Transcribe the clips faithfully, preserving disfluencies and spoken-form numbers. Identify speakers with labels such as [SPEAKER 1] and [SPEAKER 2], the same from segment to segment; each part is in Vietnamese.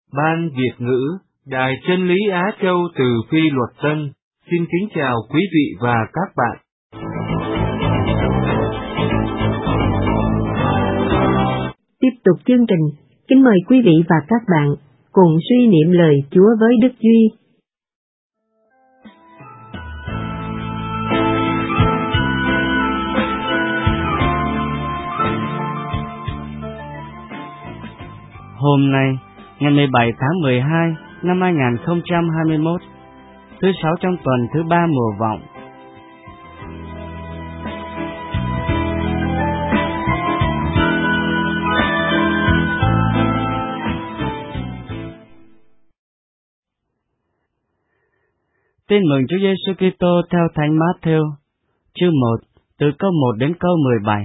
[SPEAKER 1] Ban Việt ngữ, Đài Chân lý Á Châu từ Phi Luật Tân, xin kính chào quý vị và các bạn.
[SPEAKER 2] Tiếp tục chương trình, kính mời quý vị và các bạn cùng suy niệm lời Chúa với Đức Duy.
[SPEAKER 3] Hôm nay, ngày mười bảy tháng mười hai năm hai nghìn không trăm hai mươi mốt, thứ sáu trong tuần thứ ba mùa vọng. Tin mừng Chúa Giêsu Kitô theo Thánh Mát-thêu, chương một, từ câu một đến câu mười bảy.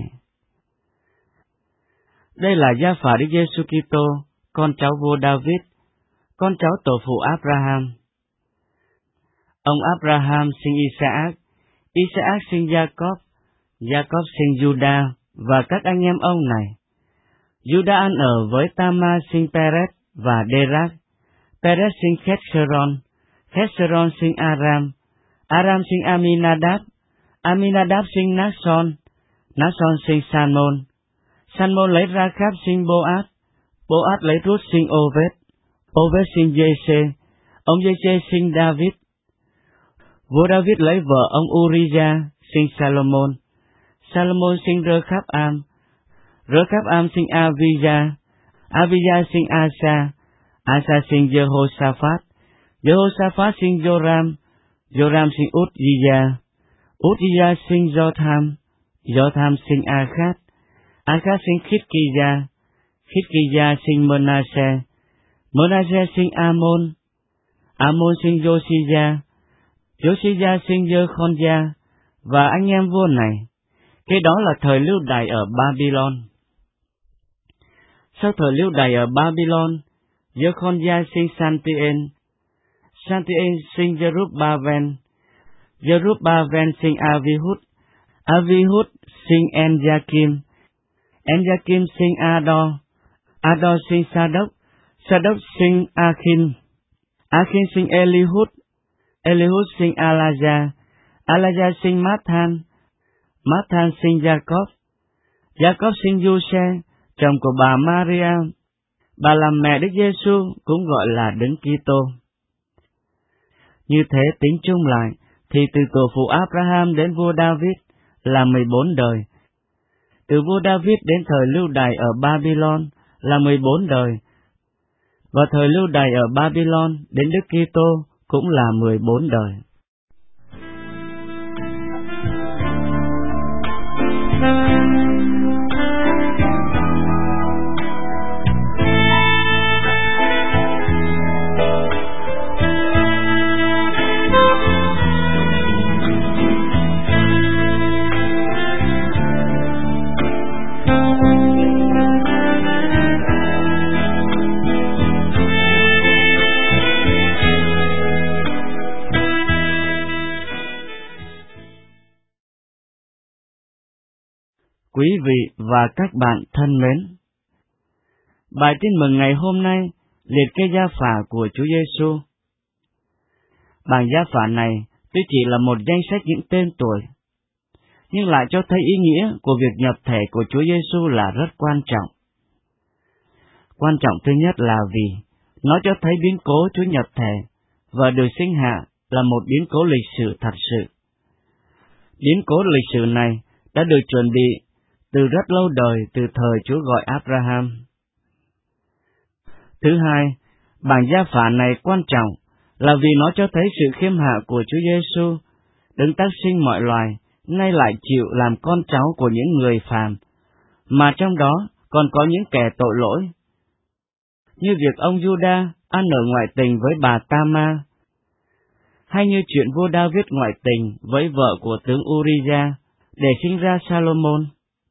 [SPEAKER 3] Đây là gia phả Đức Giêsu Kitô, con cháu vua David, con cháu tổ phụ Abraham. Ông Abraham sinh Isaac, Isaac sinh Jacob, Jacob sinh Juda và các anh em ông này. Juda ăn ở với Tamar sinh Perez và Derach, Perez sinh Khét-sơ-ron, Khét-sơ-ron sinh Aram, Aram sinh Aminadab, Aminadab sinh Nát-son, Nát-son sinh San-môn, San-môn lấy Ra-kháp sinh Bô-át, Bô-át lấy Rút sinh Ô-vết, Ô-vết sinh Giê-xê, ông Giê-xê sinh David. Vua David lấy vợ ông Uri-gia sinh Salomon, Salomon sinh Rơ-kháp-am, Rơ-kháp-am sinh Abija, Abija sinh Asa, Asa sinh Giê-hô-sa-phát, Giê-hô-sa-phát sinh Joram, Joram sinh Út-di-gia, Út-di-gia sinh Do-tham, Do-tham sinh A-khát, A-khát sinh Khít-ki-gia, Khít-ki-gia sinh Mơ-na-se, Mơ-na-se sinh A-môn, A-môn sinh Giô-si-gia, Giô-si-gia sinh Giê-khon-gia, và anh em vua này. Cái đó là thời lưu đày ở Babylon. Sau thời lưu đày ở Babylon, Giê-khon-gia sinh San-ti-ên, San-ti-ên sinh Giê-rút-ba-ven, Giê-rút-ba-ven sinh A-vi-hút, A-vi-hút sinh En-gia-kim, En-gia-kim sinh A-đo, A-đo sinh Sa-đốc, Sa-đốc sinh A-khin, A-khin sinh Eli-hút, Eli-hút sinh A-la-gia, A-la-gia sinh Mát-than, Mát-than sinh Gia-cóp, Gia-cóp sinh Du-se, chồng của bà Maria, bà là mẹ Đức Giêsu, cũng gọi là Đấng Kitô. Như thế tính chung lại, thì từ tổ phụ Abraham đến vua David là mười bốn đời. Từ vua David đến thời lưu đày ở Babylon là mười bốn đời. Và thời lưu đày ở Babylon đến Đức Kitô cũng là mười bốn đời. Quý vị và các bạn thân mến, bài tin mừng ngày hôm nay liệt kê gia phả của Chúa Giêsu. Bản gia phả này tuy chỉ là một danh sách những tên tuổi, nhưng lại cho thấy ý nghĩa của việc nhập thể của Chúa Giêsu là rất quan trọng. Quan trọng thứ nhất là vì nó cho thấy biến cố Chúa nhập thể và được sinh hạ là một biến cố lịch sử thật sự. Biến cố lịch sử này đã được chuẩn bị từ rất lâu đời, từ thời Chúa gọi Abraham. Thứ hai, bản gia phả này quan trọng là vì nó cho thấy sự khiêm hạ của Chúa Giêsu, Đấng tác sinh mọi loài, nay lại chịu làm con cháu của những người phàm, mà trong đó còn có những kẻ tội lỗi, như việc ông Juda ăn ở ngoại tình với bà Tamar, hay như chuyện vua David ngoại tình với vợ của tướng Uri-gia để sinh ra Salomon.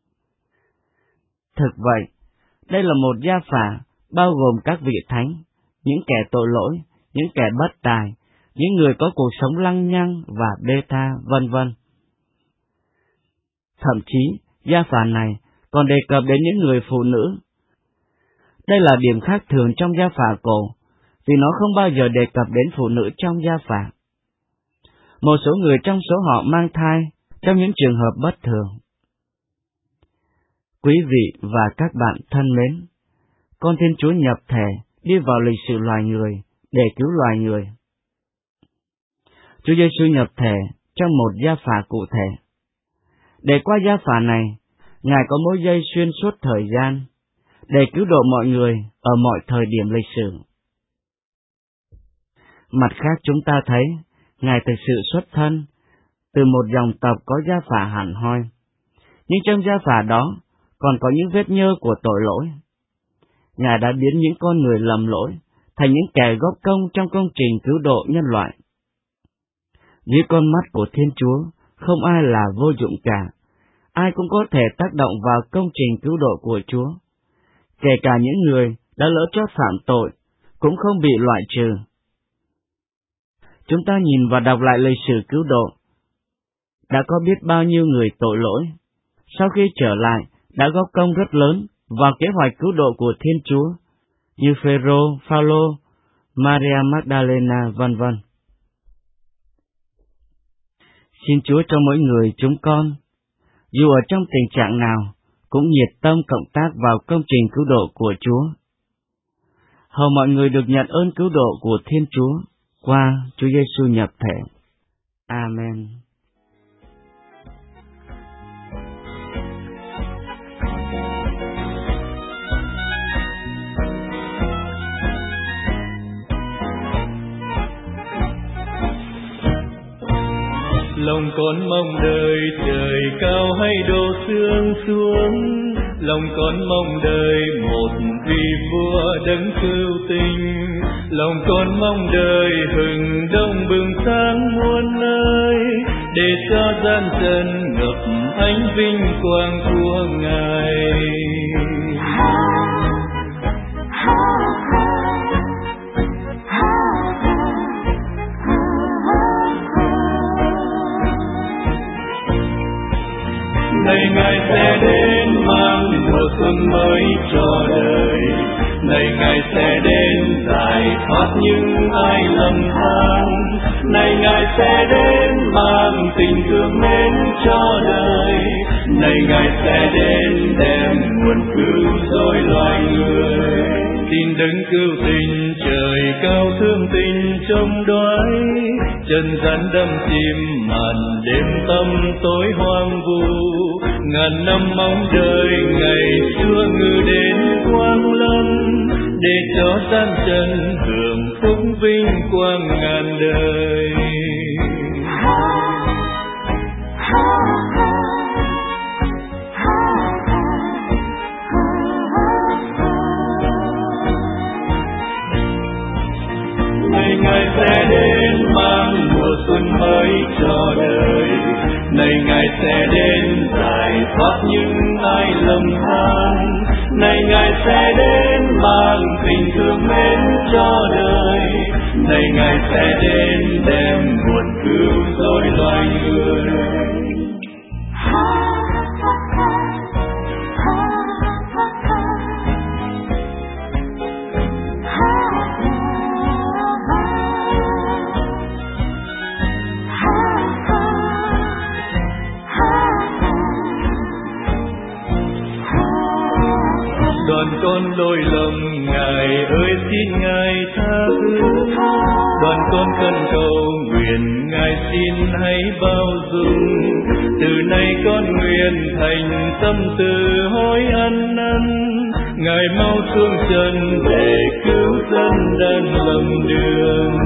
[SPEAKER 3] Thực vậy, đây là một gia phả bao gồm các vị thánh, những kẻ tội lỗi, những kẻ bất tài, những người có cuộc sống lăng nhăng và bê tha, vân vân. Thậm chí, gia phả này còn đề cập đến những người phụ nữ. Đây là điểm khác thường trong gia phả cổ, vì nó không bao giờ đề cập đến phụ nữ trong gia phả. Một số người trong số họ mang thai trong những trường hợp bất thường. Quý vị và các bạn thân mến, con Thiên Chúa nhập thể đi vào lịch sử loài người để cứu loài người. Chúa Giêsu nhập thể trong một gia phả cụ thể. Để qua gia phả này, Ngài có mối dây xuyên suốt thời gian, để cứu độ mọi người ở mọi thời điểm lịch sử. Mặt khác chúng ta thấy, Ngài thực sự xuất thân từ một dòng tộc có gia phả hẳn hoi, nhưng trong gia phả đó còn có những vết nhơ của tội lỗi. Ngài đã biến những con người lầm lỗi thành những kẻ góp công trong công trình cứu độ nhân loại. Dưới con mắt của Thiên Chúa, không ai là vô dụng cả, ai cũng có thể tác động vào công trình cứu độ của Chúa. Kể cả những người đã lỡ chót phạm tội, cũng không bị loại trừ. Chúng ta nhìn và đọc lại lịch sử cứu độ. Đã có biết bao nhiêu người tội lỗi, sau khi trở lại, đã góp công rất lớn vào kế hoạch cứu độ của Thiên Chúa, như Phêrô, Phaolô, Maria Magdalena, vân vân. Xin Chúa cho mỗi người chúng con, dù ở trong tình trạng nào, cũng nhiệt tâm cộng tác vào công trình cứu độ của Chúa. Hầu mọi người được nhận ơn cứu độ của Thiên Chúa qua Chúa Giêsu nhập thể. Amen.
[SPEAKER 4] Lòng con mong đời trời cao hay đổ sương xuống, lòng con mong đời một vị vua đấng cứu tinh. Lòng con mong đời hừng đông bừng sáng muôn nơi, để cho gian trần ngập ánh vinh quang của Ngài. Này Ngài sẽ đến mang mùa xuân mới cho đời, này Ngài sẽ đến giải thoát những ai lầm than, này Ngài sẽ đến mang tình thương mến cho đời, này Ngài sẽ đến đem nguồn cứu rỗi loài người. Tin đấng cứu tình trời cao thương tình trông đoái, chân gian đâm chìm màn đêm tâm tối hoang vu. Ngàn năm mong đợi ngày xưa ngự đến quang lâm, để cho gian trần hưởng phúc vinh quang ngàn đời. Này Ngài sẽ đến mang mùa xuân mới cho đời, này Ngài sẽ đến giải thoát những ai lầm than, này Ngài sẽ đến mang tình thương mến cho đời, này Ngài sẽ đến đem nguồn cứu rỗi loài người. Đoàn con lỗi lầm Ngài ơi xin Ngài tha thứ, đoàn con khấn cầu nguyện Ngài xin hãy bao dung. Từ nay con nguyện thành tâm từ hối ăn năn, Ngài mau xuống trần để cứu dân đang lầm đường.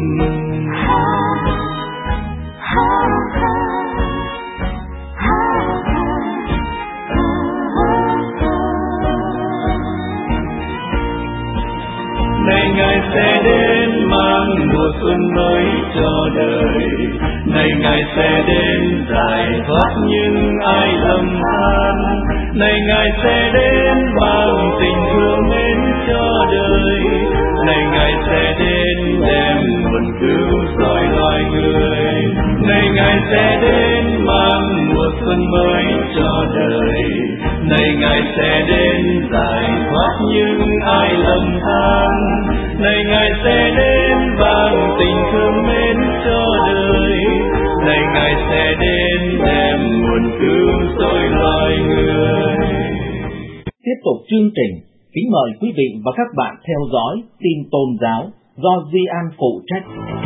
[SPEAKER 4] Này Ngài sẽ đến mang mùa xuân mới cho đời, này Ngài sẽ đến giải thoát những ai lầm than, này Ngài sẽ đến mang tình thương mến cho đời, này Ngài sẽ đến đem nguồn cứu rỗi loài người, này Ngài sẽ đến mang mùa xuân mới cho đời, này Ngài sẽ đến giải thoát những ai lầm than, này Ngài Ngài sẽ đến bằng tình thương mến cho đời. Này Ngài sẽ đến đem nguồn cứu rỗi loài người.
[SPEAKER 5] Tiếp tục chương trình, kính mời quý vị và các bạn theo dõi tin tôn giáo do Duy An phụ trách.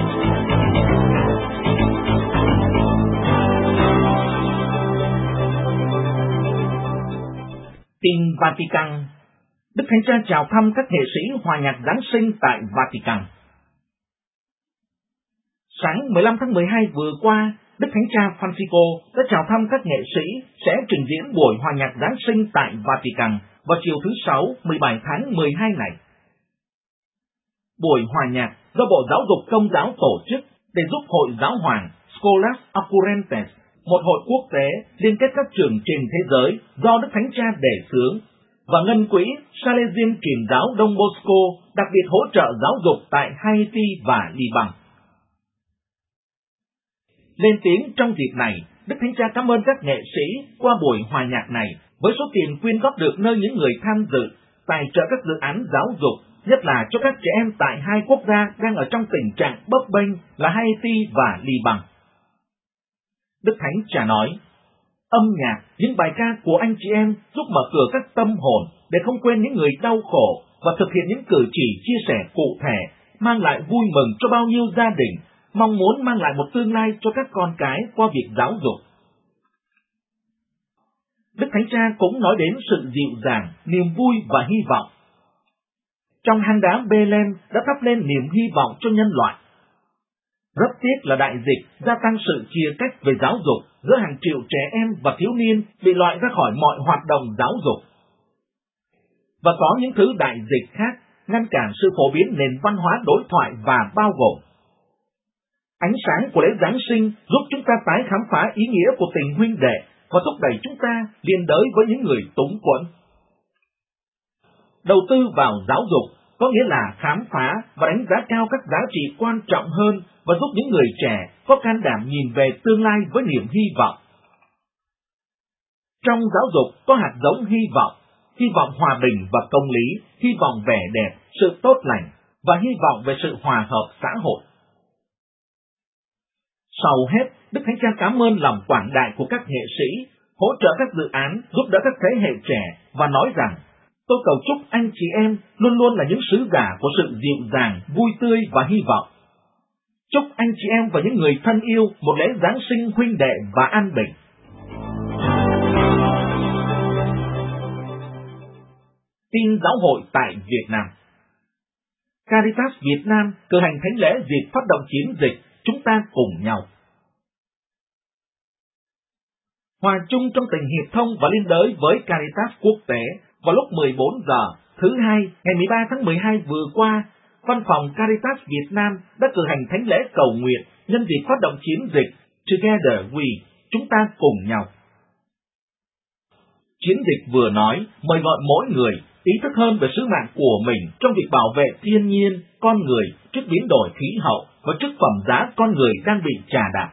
[SPEAKER 5] Tin Vatican. Đức Thánh Cha chào thăm các nghệ sĩ hòa nhạc Giáng sinh tại Vatican. Sáng mười lăm tháng mười hai vừa qua, Đức Thánh Cha Francisco đã chào thăm các nghệ sĩ sẽ trình diễn buổi hòa nhạc Giáng sinh tại Vatican vào chiều thứ Sáu mười bảy tháng mười hai này. Buổi hòa nhạc do Bộ Giáo dục Công giáo tổ chức để giúp Hội Giáo hoàng Scholas Occurrentes, một hội quốc tế liên kết các trường trên thế giới do Đức Thánh Cha đề xướng, và ngân quỹ Salesian Truyền giáo Đông Bosco đặc biệt hỗ trợ giáo dục tại Haiti và Liban. Lên tiếng trong dịp này, Đức Thánh Cha cảm ơn các nghệ sĩ qua buổi hòa nhạc này với số tiền quyên góp được nơi những người tham dự, tài trợ các dự án giáo dục, nhất là cho các trẻ em tại hai quốc gia đang ở trong tình trạng bấp bênh là Haiti và Liban. Đức Thánh Cha nói, âm nhạc, những bài ca của anh chị em giúp mở cửa các tâm hồn để không quên những người đau khổ và thực hiện những cử chỉ chia sẻ cụ thể, mang lại vui mừng cho bao nhiêu gia đình, mong muốn mang lại một tương lai cho các con cái qua việc giáo dục. Đức Thánh Cha cũng nói đến sự dịu dàng, niềm vui và hy vọng. Trong hang đá Bethlehem đã thắp lên niềm hy vọng cho nhân loại. Rất tiếc là đại dịch gia tăng sự chia cách về giáo dục giữa hàng triệu trẻ em và thiếu niên bị loại ra khỏi mọi hoạt động giáo dục. Và có những thứ đại dịch khác ngăn cản sự phổ biến nền văn hóa đối thoại và bao gồm. Ánh sáng của lễ Giáng sinh giúp chúng ta tái khám phá ý nghĩa của tình huynh đệ và thúc đẩy chúng ta liên đới với những người túng quẫn. Đầu tư vào giáo dục có nghĩa là khám phá và đánh giá cao các giá trị quan trọng hơn và giúp những người trẻ có can đảm nhìn về tương lai với niềm hy vọng. Trong giáo dục có hạt giống hy vọng, hy vọng hòa bình và công lý, hy vọng vẻ đẹp, sự tốt lành và hy vọng về sự hòa hợp xã hội. Sau hết, Đức Thánh Cha cảm ơn lòng quảng đại của các nghệ sĩ, hỗ trợ các dự án giúp đỡ các thế hệ trẻ và nói rằng, tôi cầu chúc anh chị em luôn luôn là những sứ giả của sự dịu dàng, vui tươi và hy vọng. Chúc anh chị em và những người thân yêu một lễ Giáng sinh huynh đệ và an bình. Tin giáo hội tại Việt Nam. Caritas Việt Nam cử hành thánh lễ dịp phát động chiến dịch Chúng ta cùng nhau. Hòa chung trong tình hiệp thông và liên đới với Caritas quốc tế, vào lúc mười bốn giờ thứ hai ngày mười ba tháng mười hai vừa qua, Văn phòng Caritas Việt Nam đã cử hành thánh lễ cầu nguyện nhân dịp phát động chiến dịch Together We, chúng ta cùng nhau. Chiến dịch vừa nói mời gọi mỗi người ý thức hơn về sứ mạng của mình trong việc bảo vệ thiên nhiên, con người trước biến đổi khí hậu và trước phẩm giá con người đang bị chà đạp.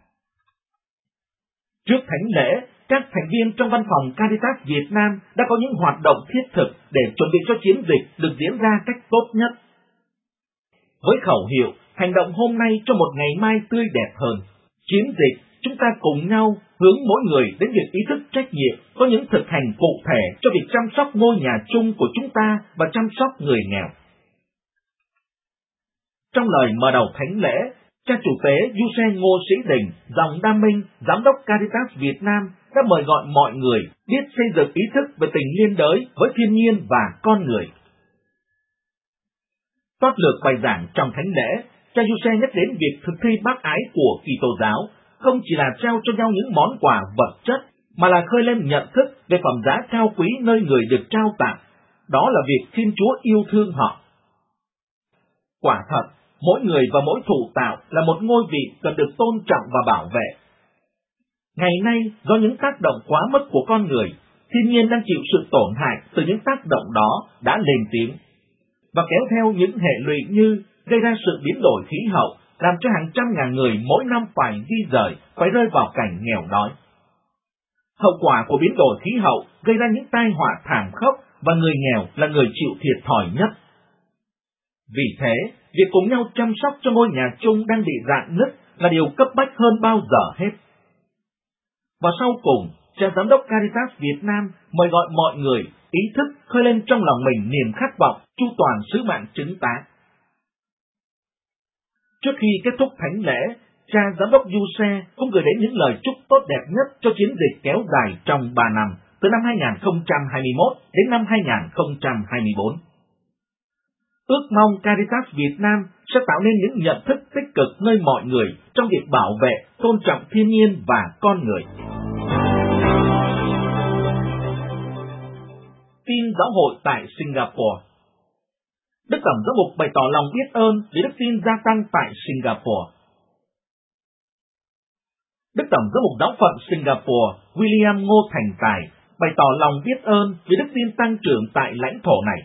[SPEAKER 5] Trước thánh lễ, các thành viên trong văn phòng Caritas Việt Nam đã có những hoạt động thiết thực để chuẩn bị cho chiến dịch được diễn ra cách tốt nhất. Với khẩu hiệu, hành động hôm nay cho một ngày mai tươi đẹp hơn, chiến dịch chúng ta cùng nhau hướng mỗi người đến việc ý thức trách nhiệm có những thực hành cụ thể cho việc chăm sóc ngôi nhà chung của chúng ta và chăm sóc người nghèo. Trong lời mở đầu thánh lễ, cha chủ tế Giuse Ngô Sĩ Đình, dòng Đa Minh, giám đốc Caritas Việt Nam đã mời gọi mọi người biết xây dựng ý thức về tình liên đới với thiên nhiên và con người. Toát lược bài giảng trong thánh lễ, cha Giuse nhắc đến việc thực thi bác ái của Kitô giáo không chỉ là trao cho nhau những món quà vật chất, mà là khơi lên nhận thức về phẩm giá cao quý nơi người được trao tặng. Đó là việc Thiên Chúa yêu thương họ. Quả thật, mỗi người và mỗi thụ tạo là một ngôi vị cần được tôn trọng và bảo vệ. Ngày nay, do những tác động quá mức của con người, thiên nhiên đang chịu sự tổn hại từ những tác động đó đã lên tiếng, và kéo theo những hệ lụy như gây ra sự biến đổi khí hậu, làm cho hàng trăm ngàn người mỗi năm phải di rời, phải rơi vào cảnh nghèo đói. Hậu quả của biến đổi khí hậu gây ra những tai họa thảm khốc và người nghèo là người chịu thiệt thòi nhất. Vì thế, việc cùng nhau chăm sóc cho ngôi nhà chung đang bị rạn nứt là điều cấp bách hơn bao giờ hết. Và sau cùng, cha giám đốc Caritas Việt Nam mời gọi mọi người ý thức khơi lên trong lòng mình niềm khát vọng chu toàn sứ mạng chứng tá. Trước khi kết thúc thánh lễ, cha giám đốc Giuse cũng gửi đến những lời chúc tốt đẹp nhất cho chiến dịch kéo dài trong ba năm, từ năm hai nghìn không trăm hai mươi mốt đến năm hai nghìn không trăm hai mươi bốn. Ước mong Caritas Việt Nam sẽ tạo nên những nhận thức tích cực nơi mọi người trong việc bảo vệ, tôn trọng thiên nhiên và con người. Tin giáo hội tại Singapore. Đức Tổng giám mục bày tỏ lòng biết ơn vì đức tin gia tăng tại Singapore. Đức Tổng giám mục giáo phận Singapore William Ngô Thành Tài bày tỏ lòng biết ơn vì đức tin tăng trưởng tại lãnh thổ này.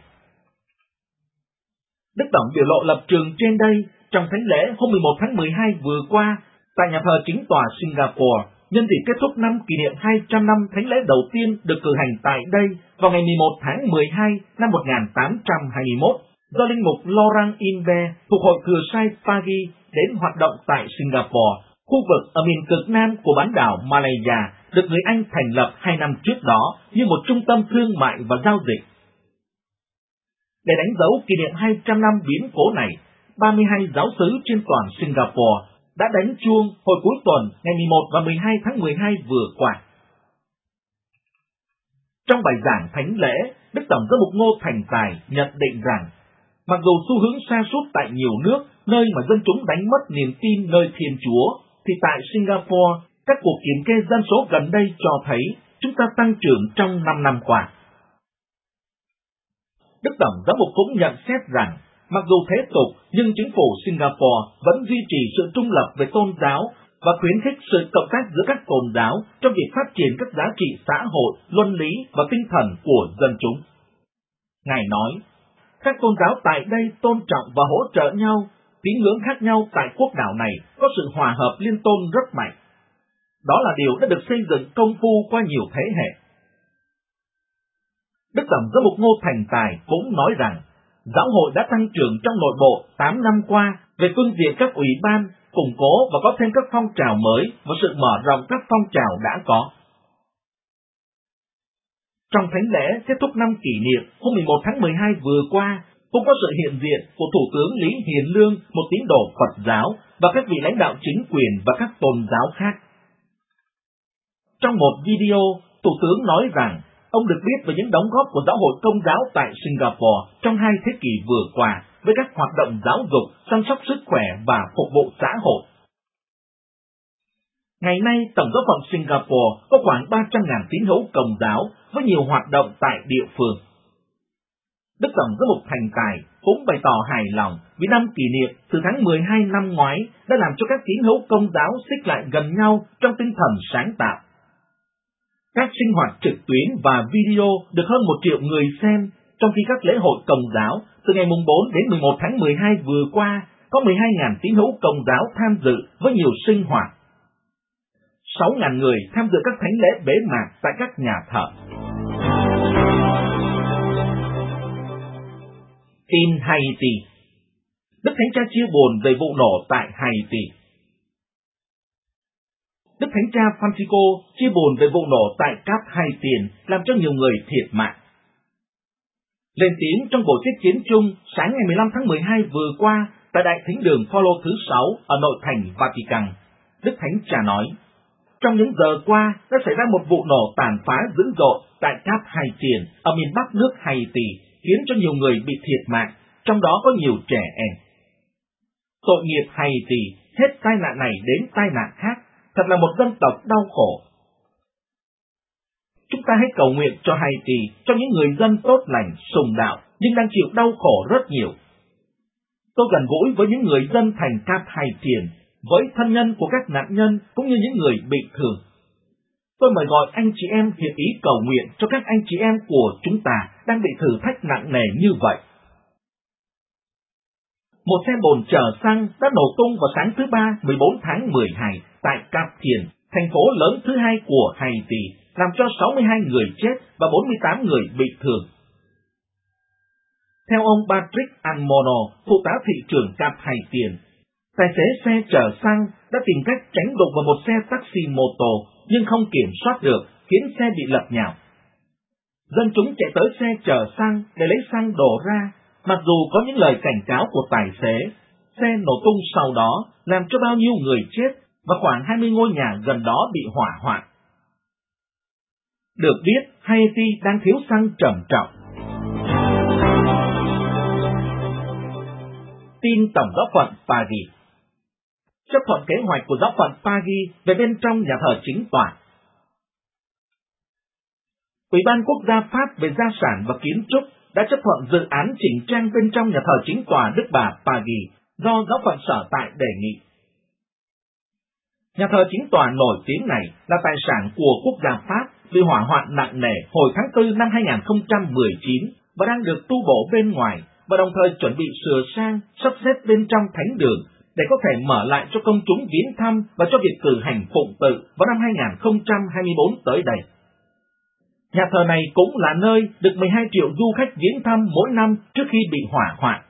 [SPEAKER 5] Đức Tổng biểu lộ lập trường trên đây trong thánh lễ hôm mười một tháng mười hai vừa qua tại nhà thờ chính tòa Singapore, nhân dịp kết thúc năm kỷ niệm hai trăm năm thánh lễ đầu tiên được cử hành tại đây vào ngày mười một tháng mười hai năm một nghìn tám trăm hai mươi mốt, do linh mục Laurent Inve thuộc hội Thừa Sai Pagi đến hoạt động tại Singapore, khu vực ở miền cực nam của bán đảo Malaysia, được người Anh thành lập hai năm trước đó như một trung tâm thương mại và giao dịch. Để đánh dấu kỷ niệm hai trăm năm biến cố này, ba mươi hai giáo xứ trên toàn Singapore đã đánh chuông hồi cuối tuần ngày mười một và mười hai tháng mười hai vừa qua. Trong bài giảng thánh lễ, Đức Tổng giám mục Ngô Thành Tài nhận định rằng, mặc dù xu hướng sa sút tại nhiều nước, nơi mà dân chúng đánh mất niềm tin nơi Thiên Chúa, thì tại Singapore, các cuộc kiểm kê dân số gần đây cho thấy chúng ta tăng trưởng trong năm năm qua. Đức Tổng giám mục cũng nhận xét rằng, mặc dù thế tục, nhưng chính phủ Singapore vẫn duy trì sự trung lập về tôn giáo và khuyến khích sự cộng tác giữa các tôn giáo trong việc phát triển các giá trị xã hội, luân lý và tinh thần của dân chúng. Ngài nói, các tôn giáo tại đây tôn trọng và hỗ trợ nhau, tín ngưỡng khác nhau tại quốc đảo này có sự hòa hợp liên tôn rất mạnh. Đó là điều đã được xây dựng công phu qua nhiều thế hệ. Đức Tổng giám mục Ngô Thành Tài cũng nói rằng, giáo hội đã tăng trưởng trong nội bộ tám năm qua về phương diện các ủy ban, củng cố và có thêm các phong trào mới và sự mở rộng các phong trào đã có. Trong thánh lễ kết thúc năm kỷ niệm hôm mười một tháng mười hai vừa qua, cũng có sự hiện diện của Thủ tướng Lý Hiền Lương, một tín đồ Phật giáo, và các vị lãnh đạo chính quyền và các tôn giáo khác. Trong một video, Thủ tướng nói rằng, ông được biết về những đóng góp của giáo hội Công giáo tại Singapore trong hai thế kỷ vừa qua với các hoạt động giáo dục, chăm sóc sức khỏe và phục vụ xã hội. Ngày nay, tổng giáo phận Singapore có khoảng ba trăm nghìn tín hữu Công giáo với nhiều hoạt động tại địa phương. Đức Tổng giám mục Thành Tài cũng bày tỏ hài lòng vì năm kỷ niệm từ tháng mười hai năm ngoái đã làm cho các tín hữu Công giáo xích lại gần nhau trong tinh thần sáng tạo. Các sinh hoạt trực tuyến và video được hơn một triệu người xem, trong khi các lễ hội Công giáo từ ngày mùng bốn đến mười một tháng mười hai vừa qua có mười hai nghìn tín hữu Công giáo tham dự với nhiều sinh hoạt. sáu nghìn người tham dự các thánh lễ bế mạc tại các nhà thờ. Tin Haiti. Đức Thánh Cha chia buồn về vụ nổ tại Haiti. Đức Thánh Cha Francisco chia buồn về vụ nổ tại Cap Haitien làm cho nhiều người thiệt mạng. Lên tiếng trong buổi tiếp kiến chung sáng ngày mười lăm tháng mười hai vừa qua tại Đại Thính đường Phaolô thứ sáu ở nội thành Vatican, Đức Thánh Cha nói, trong những giờ qua đã xảy ra một vụ nổ tàn phá dữ dội tại Cap Haitien ở miền bắc nước Haiti, khiến cho nhiều người bị thiệt mạng, trong đó có nhiều trẻ em. Tội nghiệp Haiti, hết tai nạn này đến tai nạn khác, thật là một dân tộc đau khổ. Chúng ta hãy cầu nguyện cho Haiti, cho những người dân tốt lành, sùng đạo, nhưng đang chịu đau khổ rất nhiều. Tôi gần gũi với những người dân thành Cap Haitien, với thân nhân của các nạn nhân cũng như những người bị thương. Tôi mời gọi anh chị em hiệp ý cầu nguyện cho các anh chị em của chúng ta đang bị thử thách nặng nề như vậy. Một xe bồn chở xăng đã nổ tung vào sáng thứ Ba mười bốn tháng mười hai tại Cap Haitien, thành phố lớn thứ hai của Haiti, làm cho sáu mươi hai người chết và bốn mươi tám người bị thương. Theo ông Patrick Almono, phụ tá thị trưởng Cap Haitien, tài xế xe chở xăng đã tìm cách tránh đụng vào một xe taxi mô tô nhưng không kiểm soát được, khiến xe bị lật nhào. Dân chúng chạy tới xe chở xăng để lấy xăng đổ ra, mặc dù có những lời cảnh cáo của tài xế. Xe nổ tung sau đó làm cho bao nhiêu người chết và khoảng hai mươi ngôi nhà gần đó bị hỏa hoạn. Được biết, Haiti đang thiếu xăng trầm trọng. Tin Tổng giáo phận Paris chấp thuận kế hoạch của giáo phận Paris về bên trong nhà thờ chính tòa. Ủy ban quốc gia Pháp về gia sản và kiến trúc đã chấp thuận dự án chỉnh trang bên trong nhà thờ chính tòa Đức Bà Paris do giáo phận sở tại đề nghị. Nhà thờ chính tòa nổi tiếng này là tài sản của quốc gia Pháp bị hỏa hoạn nặng nề hồi tháng tư năm hai nghìn không trăm mười chín và đang được tu bổ bên ngoài và đồng thời chuẩn bị sửa sang, sắp xếp bên trong thánh đường để có thể mở lại cho công chúng viếng thăm và cho việc cử hành phụng tự vào năm hai nghìn không trăm hai mươi tư tới đây. Nhà thờ này cũng là nơi được mười hai triệu du khách viếng thăm mỗi năm trước khi bị hỏa hoạn.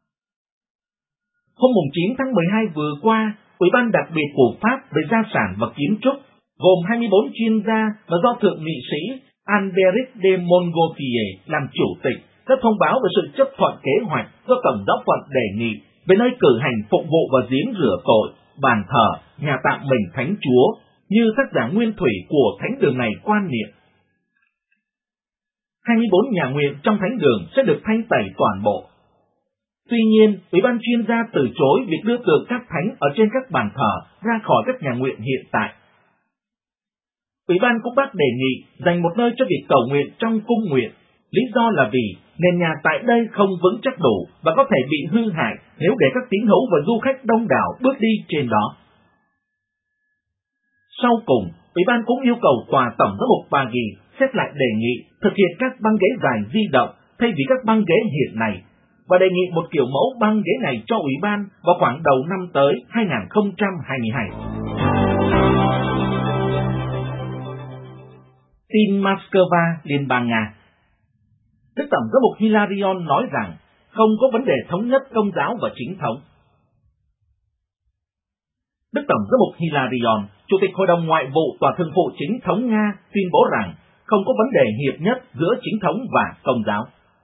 [SPEAKER 5] Hôm chín tháng mười hai vừa qua, Ủy ban đặc biệt của Pháp về gia sản và kiến trúc, gồm hai mươi bốn chuyên gia và do Thượng nghị sĩ Alberic de Montgolfier làm chủ tịch, đã thông báo về sự chấp thuận kế hoạch do Tổng giáo phận đề nghị về nơi cử hành phụng vụ và giếng rửa tội, bàn thờ, nhà tạm mình Thánh Chúa, như tác giả nguyên thủy của thánh đường này quan niệm. hai mươi bốn nhà nguyện trong thánh đường sẽ được thanh tẩy toàn bộ. Tuy nhiên, Ủy ban chuyên gia từ chối việc đưa tượng các thánh ở trên các bàn thờ ra khỏi các nhà nguyện hiện tại. Ủy ban cũng bác đề nghị dành một nơi cho việc cầu nguyện trong cung nguyện, lý do là vì nền nhà tại đây không vững chắc đủ và có thể bị hư hại nếu để các tín hữu và du khách đông đảo bước đi trên đó. Sau cùng, Ủy ban cũng yêu cầu tòa Tổng giám mục Paris xét lại đề nghị thực hiện các băng ghế dài di động thay vì các băng ghế hiện nay, và đề nghị một kiểu mẫu băng ghế này cho Ủy ban vào khoảng đầu năm tới hai nghìn không trăm hai mươi hai. Tin Moscow, Liên bang Nga. Đức Tổng giám mục Hilarion nói rằng không có vấn đề thống nhất công giáo và chính thống. Đức Tổng giám mục Hilarion, Chủ tịch Hội đồng Ngoại vụ Tòa Thượng phụ Chính thống Nga, tuyên bố rằng không có vấn đề hiệp nhất giữa chính thống và công giáo.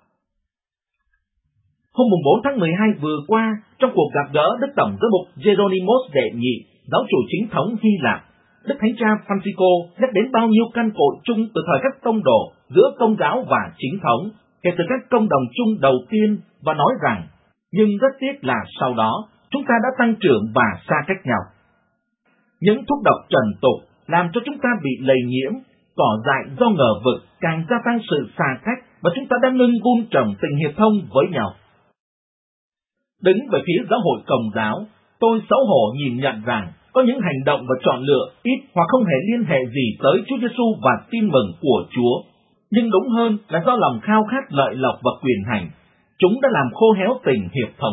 [SPEAKER 5] Hôm bốn tháng mười hai vừa qua, trong cuộc gặp gỡ Đức Tổng giám mục Geronimos đệ nhị, giáo chủ chính thống Hy Lạp, Đức Thánh cha Francisco nhắc đến bao nhiêu căn cội chung từ thời các tông đồ giữa công giáo và chính thống, kể từ các công đồng chung đầu tiên, và nói rằng, nhưng rất tiếc là sau đó, chúng ta đã tăng trưởng và xa cách nhau. Những thuốc độc trần tục làm cho chúng ta bị lây nhiễm, cỏ dại do ngờ vực càng gia tăng sự xa cách, và chúng ta đã ngưng vun trồng tình hiệp thông với nhau. Đứng về phía giáo hội Công giáo, tôi xấu hổ nhìn nhận rằng có những hành động và chọn lựa ít hoặc không hề liên hệ gì tới Chúa Giêsu và tin mừng của Chúa, nhưng đúng hơn là do lòng khao khát lợi lộc và quyền hành, chúng đã làm khô héo tình hiệp thông.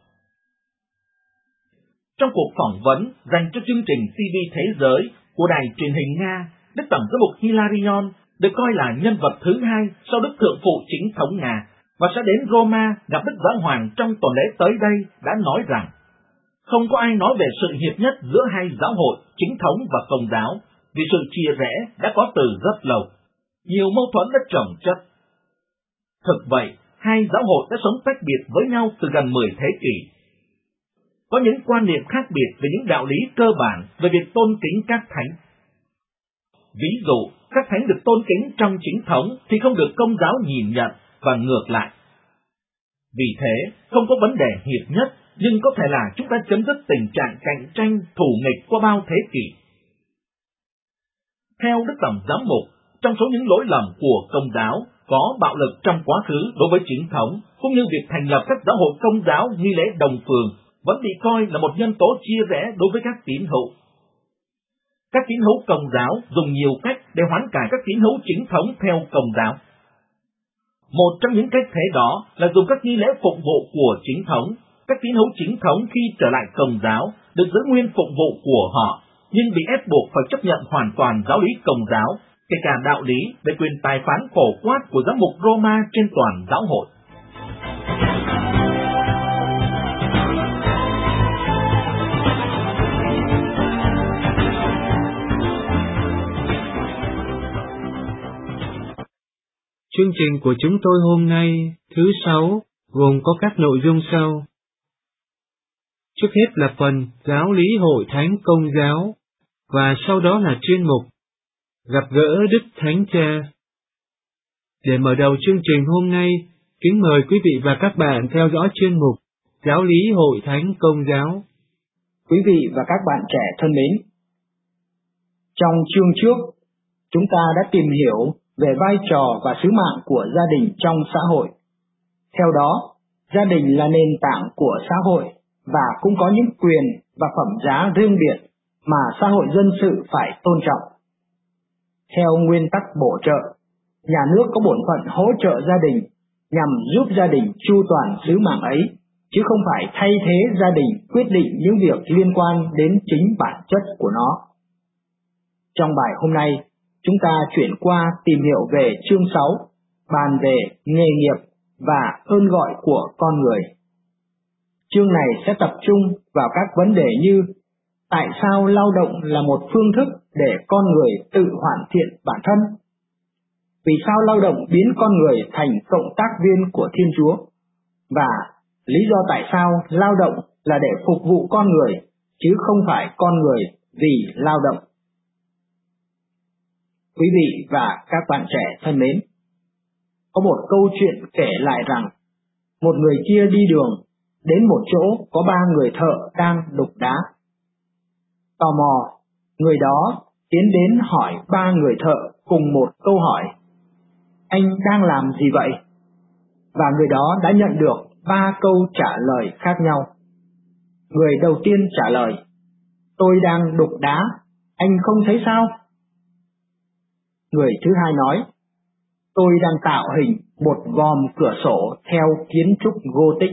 [SPEAKER 5] Trong cuộc phỏng vấn dành cho chương trình ti vi Thế giới của đài truyền hình Nga, Đức Tổng giám mục Hilarion được coi là nhân vật thứ hai sau Đức Thượng phụ Chính thống Nga, và sẽ đến Roma gặp Đức Giáo Hoàng trong tuần lễ tới đây, đã nói rằng không có ai nói về sự hiệp nhất giữa hai giáo hội, chính thống và công giáo, vì sự chia rẽ đã có từ rất lâu. Nhiều mâu thuẫn đã chồng chất. Thực vậy, hai giáo hội đã sống tách biệt với nhau từ gần mười thế kỷ. Có những quan niệm khác biệt về những đạo lý cơ bản về việc tôn kính các thánh. Ví dụ, các thánh được tôn kính trong chính thống thì không được công giáo nhìn nhận, và ngược lại. Vì thế, không có vấn đề hiệp nhất, nhưng có thể là chúng ta chấm dứt tình trạng cạnh tranh thù nghịch qua bao thế kỷ. Theo Đức Tổng giám mục, trong số những lỗi lầm của công giáo có bạo lực trong quá khứ đối với chính thống, cũng như việc thành lập các giáo hội công giáo nghi lễ đồng phường vẫn bị coi là một nhân tố chia rẽ đối với các tín hữu. Các tín hữu công giáo dùng nhiều cách để hoán cải các tín hữu chính thống theo công giáo. Một trong những cách thế đó là dùng các nghi lễ phụng vụ của chính thống. Các tín hữu chính thống khi trở lại công giáo được giữ nguyên phụng vụ của họ, nhưng bị ép buộc phải chấp nhận hoàn toàn giáo lý công giáo, kể cả đạo lý về quyền tài phán phổ quát của giám mục Roma trên toàn giáo hội.
[SPEAKER 1] Chương trình của chúng tôi hôm nay, thứ sáu, gồm có các nội dung sau. Trước hết là phần giáo lý Hội Thánh Công giáo, và sau đó là chuyên mục Gặp gỡ Đức Thánh Cha. Để mở đầu chương trình hôm nay, kính mời quý vị và các bạn theo dõi chuyên mục Giáo lý Hội Thánh Công giáo.
[SPEAKER 6] Quý vị và các bạn trẻ thân mến, trong chương trước, chúng ta đã tìm hiểu về vai trò và sứ mạng của gia đình trong xã hội. Theo đó, gia đình là nền tảng của xã hội và cũng có những quyền và phẩm giá riêng biệt mà xã hội dân sự phải tôn trọng. Theo nguyên tắc bổ trợ, nhà nước có bổn phận hỗ trợ gia đình nhằm giúp gia đình chu toàn sứ mạng ấy, chứ không phải thay thế gia đình quyết định những việc liên quan đến chính bản chất của nó. Trong bài hôm nay, chúng ta chuyển qua tìm hiểu về chương sáu, bàn về nghề nghiệp và ơn gọi của con người. Chương này sẽ tập trung vào các vấn đề như tại sao lao động là một phương thức để con người tự hoàn thiện bản thân? Vì sao lao động biến con người thành cộng tác viên của Thiên Chúa? Và lý do tại sao lao động là để phục vụ con người, chứ không phải con người vì lao động. Quý vị và các bạn trẻ thân mến, có một câu chuyện kể lại rằng, một người kia đi đường, đến một chỗ có ba người thợ đang đục đá. Tò mò, người đó tiến đến hỏi ba người thợ cùng một câu hỏi: anh đang làm gì vậy? Và người đó đã nhận được ba câu trả lời khác nhau. Người đầu tiên trả lời: tôi đang đục đá, anh không thấy sao? Người thứ hai nói: tôi đang tạo hình một vòm cửa sổ theo kiến trúc Gothic.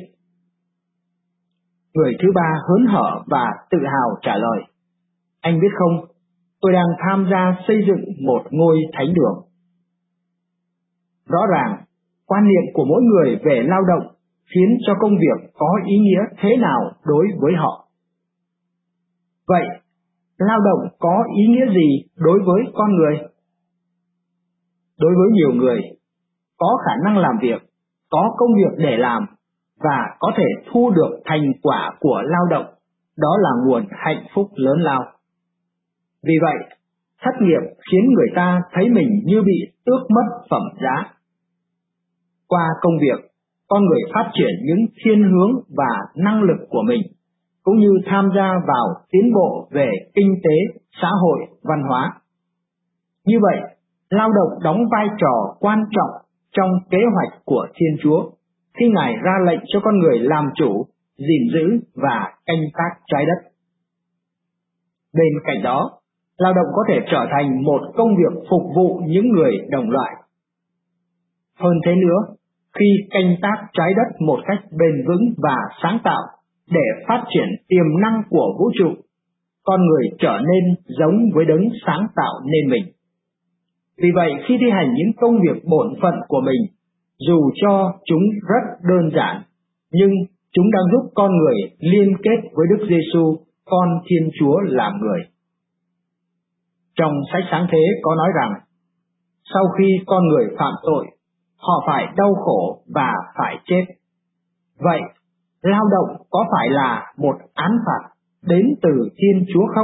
[SPEAKER 6] Người thứ ba hớn hở và tự hào trả lời: anh biết không, tôi đang tham gia xây dựng một ngôi thánh đường. Rõ ràng, quan niệm của mỗi người về lao động khiến cho công việc có ý nghĩa thế nào đối với họ. Vậy, lao động có ý nghĩa gì đối với con người? Đối với nhiều người, có khả năng làm việc, có công việc để làm và có thể thu được thành quả của lao động, đó là nguồn hạnh phúc lớn lao. Vì vậy, thất nghiệp khiến người ta thấy mình như bị tước mất phẩm giá. Qua công việc, con người phát triển những thiên hướng và năng lực của mình, cũng như tham gia vào tiến bộ về kinh tế, xã hội, văn hóa. Như vậy, lao động đóng vai trò quan trọng trong kế hoạch của Thiên Chúa, khi Ngài ra lệnh cho con người làm chủ, gìn giữ và canh tác trái đất. Bên cạnh đó, lao động có thể trở thành một công việc phục vụ những người đồng loại. Hơn thế nữa, khi canh tác trái đất một cách bền vững và sáng tạo để phát triển tiềm năng của vũ trụ, con người trở nên giống với đấng sáng tạo nên mình. Vì vậy, khi thi hành những công việc bổn phận của mình, dù cho chúng rất đơn giản, nhưng chúng đang giúp con người liên kết với Đức Giêsu, con Thiên Chúa làm người. Trong sách Sáng Thế có nói rằng, sau khi con người phạm tội, họ phải đau khổ và phải chết. Vậy, lao động có phải là một án phạt đến từ Thiên Chúa không?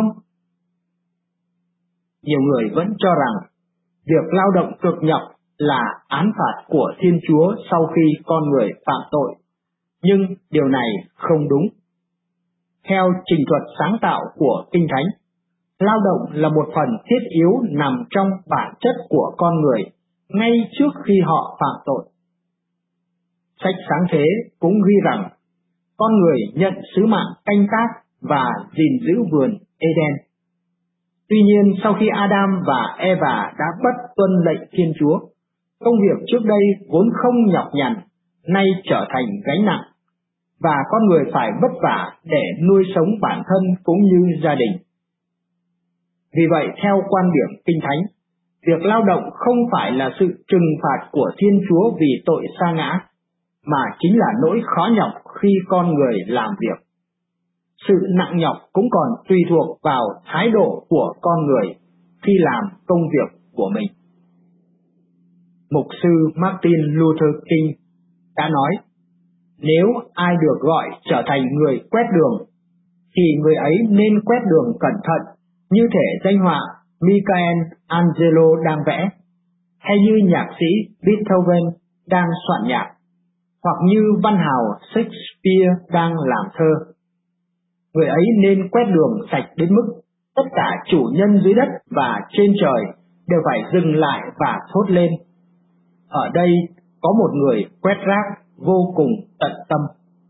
[SPEAKER 6] Nhiều người vẫn cho rằng, việc lao động cực nhọc là án phạt của Thiên Chúa sau khi con người phạm tội. Nhưng điều này không đúng. Theo trình thuật sáng tạo của Kinh Thánh, lao động là một phần thiết yếu nằm trong bản chất của con người ngay trước khi họ phạm tội. Sách Sáng Thế cũng ghi rằng, con người nhận sứ mạng canh tác và gìn giữ vườn Eden. Tuy nhiên, sau khi Adam và Eva đã bất tuân lệnh Thiên Chúa, công việc trước đây vốn không nhọc nhằn, nay trở thành gánh nặng, và con người phải vất vả để nuôi sống bản thân cũng như gia đình. Vì vậy, theo quan điểm Kinh Thánh, việc lao động không phải là sự trừng phạt của Thiên Chúa vì tội sa ngã, mà chính là nỗi khó nhọc khi con người làm việc. Sự nặng nhọc cũng còn tùy thuộc vào thái độ của con người khi làm công việc của mình. Mục sư Martin Luther King đã nói, nếu ai được gọi trở thành người quét đường, thì người ấy nên quét đường cẩn thận như thể danh họa Michelangelo đang vẽ, hay như nhạc sĩ Beethoven đang soạn nhạc, hoặc như văn hào Shakespeare đang làm thơ. Người ấy nên quét đường sạch đến mức tất cả chủ nhân dưới đất và trên trời đều phải dừng lại và thốt lên, ở đây có một người quét rác vô cùng tận tâm.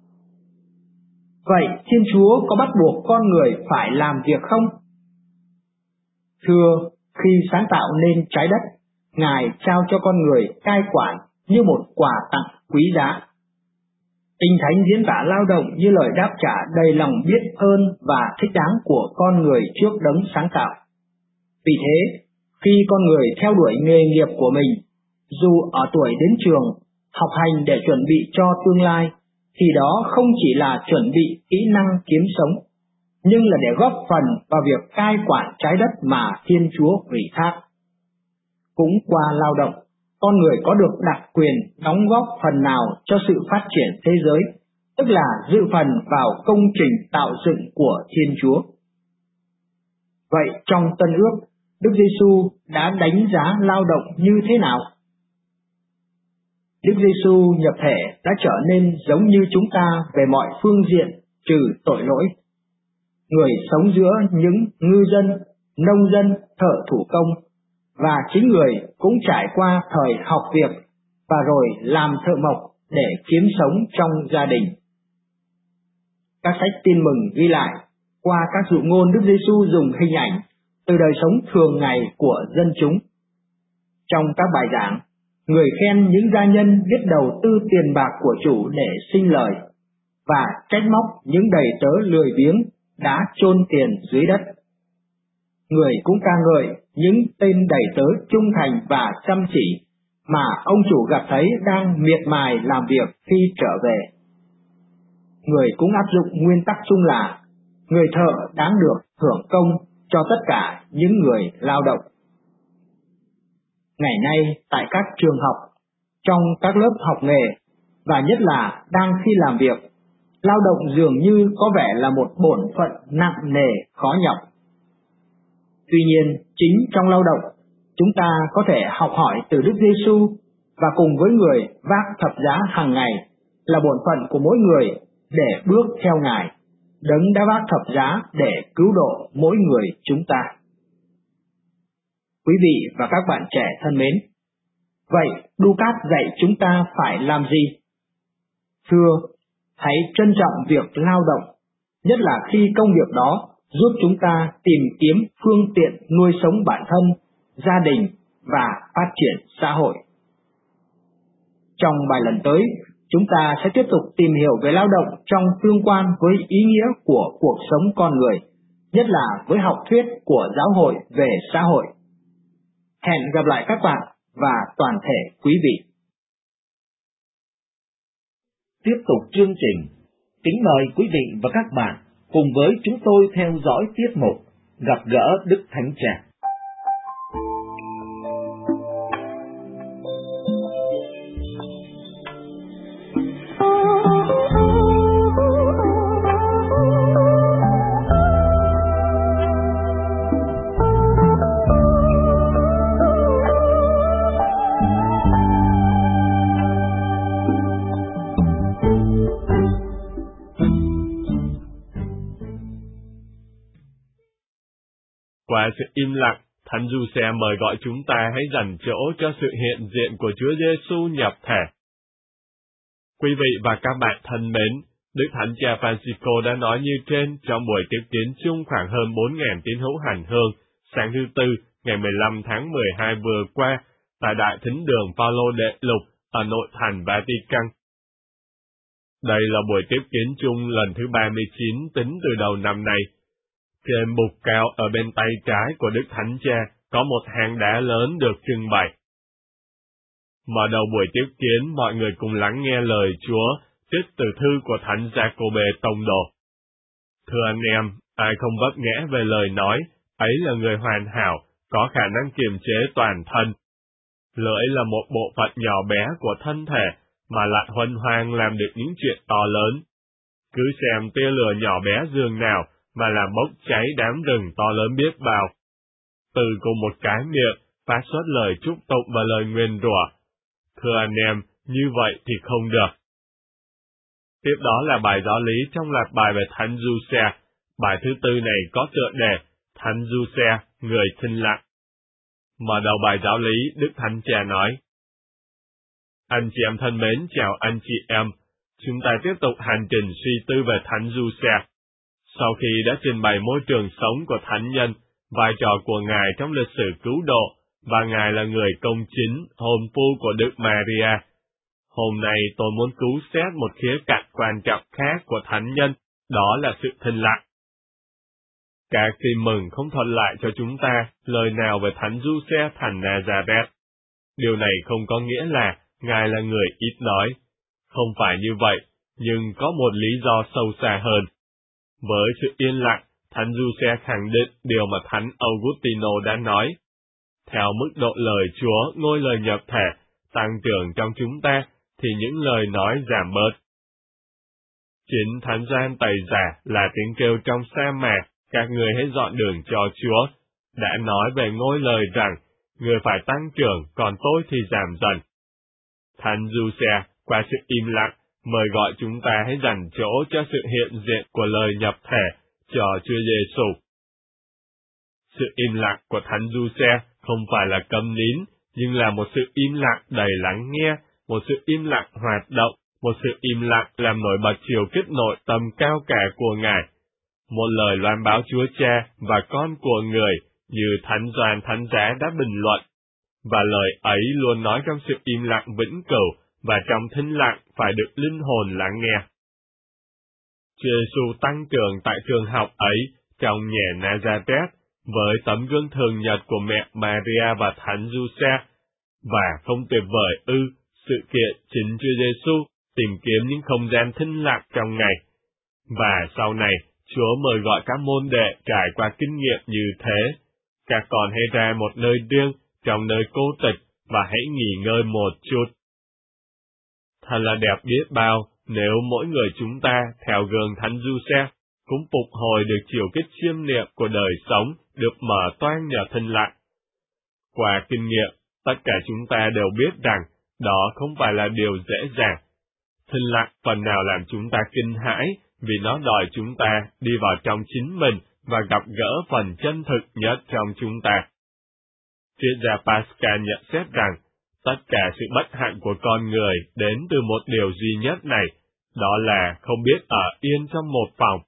[SPEAKER 6] Vậy Thiên Chúa có bắt buộc con người phải làm việc không? Thưa, khi sáng tạo nên trái đất, Ngài trao cho con người cai quản như một quà tặng quý giá. Kinh Thánh diễn tả lao động như lời đáp trả đầy lòng biết ơn và thích đáng của con người trước đấng sáng tạo. Vì thế, khi con người theo đuổi nghề nghiệp của mình, dù ở tuổi đến trường, học hành để chuẩn bị cho tương lai, thì đó không chỉ là chuẩn bị kỹ năng kiếm sống, nhưng là để góp phần vào việc cai quản trái đất mà Thiên Chúa ủy thác. Cũng qua lao động, con người có được đặc quyền đóng góp phần nào cho sự phát triển thế giới, tức là dự phần vào công trình tạo dựng của Thiên Chúa. Vậy trong Tân Ước, Đức Giêsu đã đánh giá lao động như thế nào? Đức Giêsu nhập thể đã trở nên giống như chúng ta về mọi phương diện trừ tội lỗi. Người sống giữa những ngư dân, nông dân, thợ thủ công, và chính người cũng trải qua thời học việc và rồi làm thợ mộc để kiếm sống trong gia đình. Các sách Tin Mừng ghi lại qua các dụ ngôn Đức Giêsu dùng hình ảnh từ đời sống thường ngày của dân chúng. Trong các bài giảng, người khen những gia nhân biết đầu tư tiền bạc của chủ để sinh lời, và trách móc những đầy tớ lười biếng đã chôn tiền dưới đất. Người cũng ca ngợi những tên đầy tớ trung thành và chăm chỉ mà ông chủ gặp thấy đang miệt mài làm việc khi trở về. Người cũng áp dụng nguyên tắc chung là người thợ đáng được hưởng công cho tất cả những người lao động. Ngày nay tại các trường học, trong các lớp học nghề, và nhất là đang khi làm việc, lao động dường như có vẻ là một bổn phận nặng nề khó nhọc. Tuy nhiên, chính trong lao động, chúng ta có thể học hỏi từ Đức Giêsu và cùng với người vác thập giá hàng ngày là bổn phận của mỗi người để bước theo Ngài, đấng đã vác thập giá để cứu độ mỗi người chúng ta. Quý vị và các bạn trẻ thân mến, vậy Đu-cát dạy chúng ta phải làm gì? Thưa, hãy trân trọng việc lao động, nhất là khi công việc đó giúp chúng ta tìm kiếm phương tiện nuôi sống bản thân, gia đình và phát triển xã hội. Trong bài lần tới, chúng ta sẽ tiếp tục tìm hiểu về lao động trong tương quan với ý nghĩa của cuộc sống con người, nhất là với học thuyết của giáo hội về xã hội. Hẹn gặp lại các bạn và toàn thể quý vị.
[SPEAKER 5] Tiếp tục chương trình, kính mời quý vị và các bạn cùng với chúng tôi theo dõi tiết mục Gặp gỡ Đức Thánh Cha.
[SPEAKER 7] Qua sự im lặng, Thánh Giuse mời gọi chúng ta hãy dành chỗ cho sự hiện diện của Chúa Giêsu nhập thể. Quý vị và các bạn thân mến, Đức Thánh Cha Francisco đã nói như trên trong buổi tiếp kiến chung khoảng hơn bốn nghìn tín hữu hành hương sáng thứ Tư ngày mười lăm tháng mười hai vừa qua tại Đại Thính đường Phaolô Đệ Lục ở nội thành Vatican. Đây là buổi tiếp kiến chung lần thứ ba mươi chín tính từ đầu năm nay. Trên bục cao ở bên tay trái của Đức Thánh Cha có một hang đá lớn được trưng bày. Mở đầu buổi tiếp kiến, mọi người cùng lắng nghe lời Chúa trích từ thư của Thánh Giacôbê Tông Đồ. Thưa anh em, ai không vấp ngã về lời nói, ấy là người hoàn hảo, có khả năng kiềm chế toàn thân. Lưỡi là một bộ phận nhỏ bé của thân thể, mà lại huân hoang làm được những chuyện to lớn. Cứ xem tia lửa nhỏ bé dường nào mà làm bốc cháy đám rừng to lớn biết bao. Từ cùng một cái miệng, phát xuất lời chúc tụng và lời nguyền rủa. Thưa anh em, như vậy thì không được. Tiếp đó là bài giáo lý trong loạt bài về Thánh Giuse. Bài thứ tư này có tựa đề Thánh Giuse, người thinh lặng. Mở đầu bài giáo lý, Đức Thánh Cha nói: Anh chị em thân mến, chào anh chị em. Chúng ta tiếp tục hành trình suy tư về Thánh Giuse. Sau khi đã trình bày môi trường sống của Thánh nhân, vai trò của Ngài trong lịch sử cứu độ, và Ngài là người công chính, hôn phu của Đức Maria, hôm nay tôi muốn cứu xét một khía cạnh quan trọng khác của Thánh nhân, đó là sự thinh lặng. Các tin mừng không thuật lại cho chúng ta lời nào về Thánh Giuse thành Nazareth. Điều này không có nghĩa là Ngài là người ít nói. Không phải như vậy, nhưng có một lý do sâu xa hơn. Với sự yên lặng, Thánh Giuse khẳng định điều mà Thánh Augustino đã nói. Theo mức độ lời Chúa ngôi lời nhập thể, tăng trưởng trong chúng ta, thì những lời nói giảm bớt. Chính Thánh Gioan Tẩy Giả là tiếng kêu trong sa mạc, các người hãy dọn đường cho Chúa, đã nói về ngôi lời rằng, người phải tăng trưởng, còn tôi thì giảm dần. Thánh Giuse, qua sự im lặng, mời gọi chúng ta hãy dành chỗ cho sự hiện diện của lời nhập thể cho Chúa Giêsu. Sự im lặng của Thánh Giuse không phải là câm nín, nhưng là một sự im lặng đầy lắng nghe, một sự im lặng hoạt động, một sự im lặng làm nổi bật chiều kích nội tâm cao cả của Ngài. Một lời loan báo Chúa Cha và con của người, như Thánh Gioan Thánh Giá đã bình luận, và lời ấy luôn nói trong sự im lặng vĩnh cửu, và trong thinh lặng phải được linh hồn lắng nghe. Chúa Giêsu tăng trưởng tại trường học ấy, trong nhà Nazareth, với tấm gương thường nhật của mẹ Maria và Thánh Giuse, và không tuyệt vời ư, sự kiện chính Chúa Giêsu tìm kiếm những không gian thinh lặng trong ngày. Và sau này, Chúa mời gọi các môn đệ trải qua kinh nghiệm như thế. Các con hãy ra một nơi riêng, trong nơi cô tịch, và hãy nghỉ ngơi một chút. Thật là đẹp biết bao nếu mỗi người chúng ta, theo gương Thánh Giuse, cũng phục hồi được chiều kích chiêm niệm của đời sống, được mở toang nhờ thinh lặng. Qua kinh nghiệm, tất cả chúng ta đều biết rằng, đó không phải là điều dễ dàng. Thinh lặng phần nào làm chúng ta kinh hãi, vì nó đòi chúng ta đi vào trong chính mình và gặp gỡ phần chân thực nhất trong chúng ta. Triết gia Pascal nhận xét rằng, tất cả sự bất hạnh của con người đến từ một điều duy nhất này, đó là không biết ở yên trong một phòng.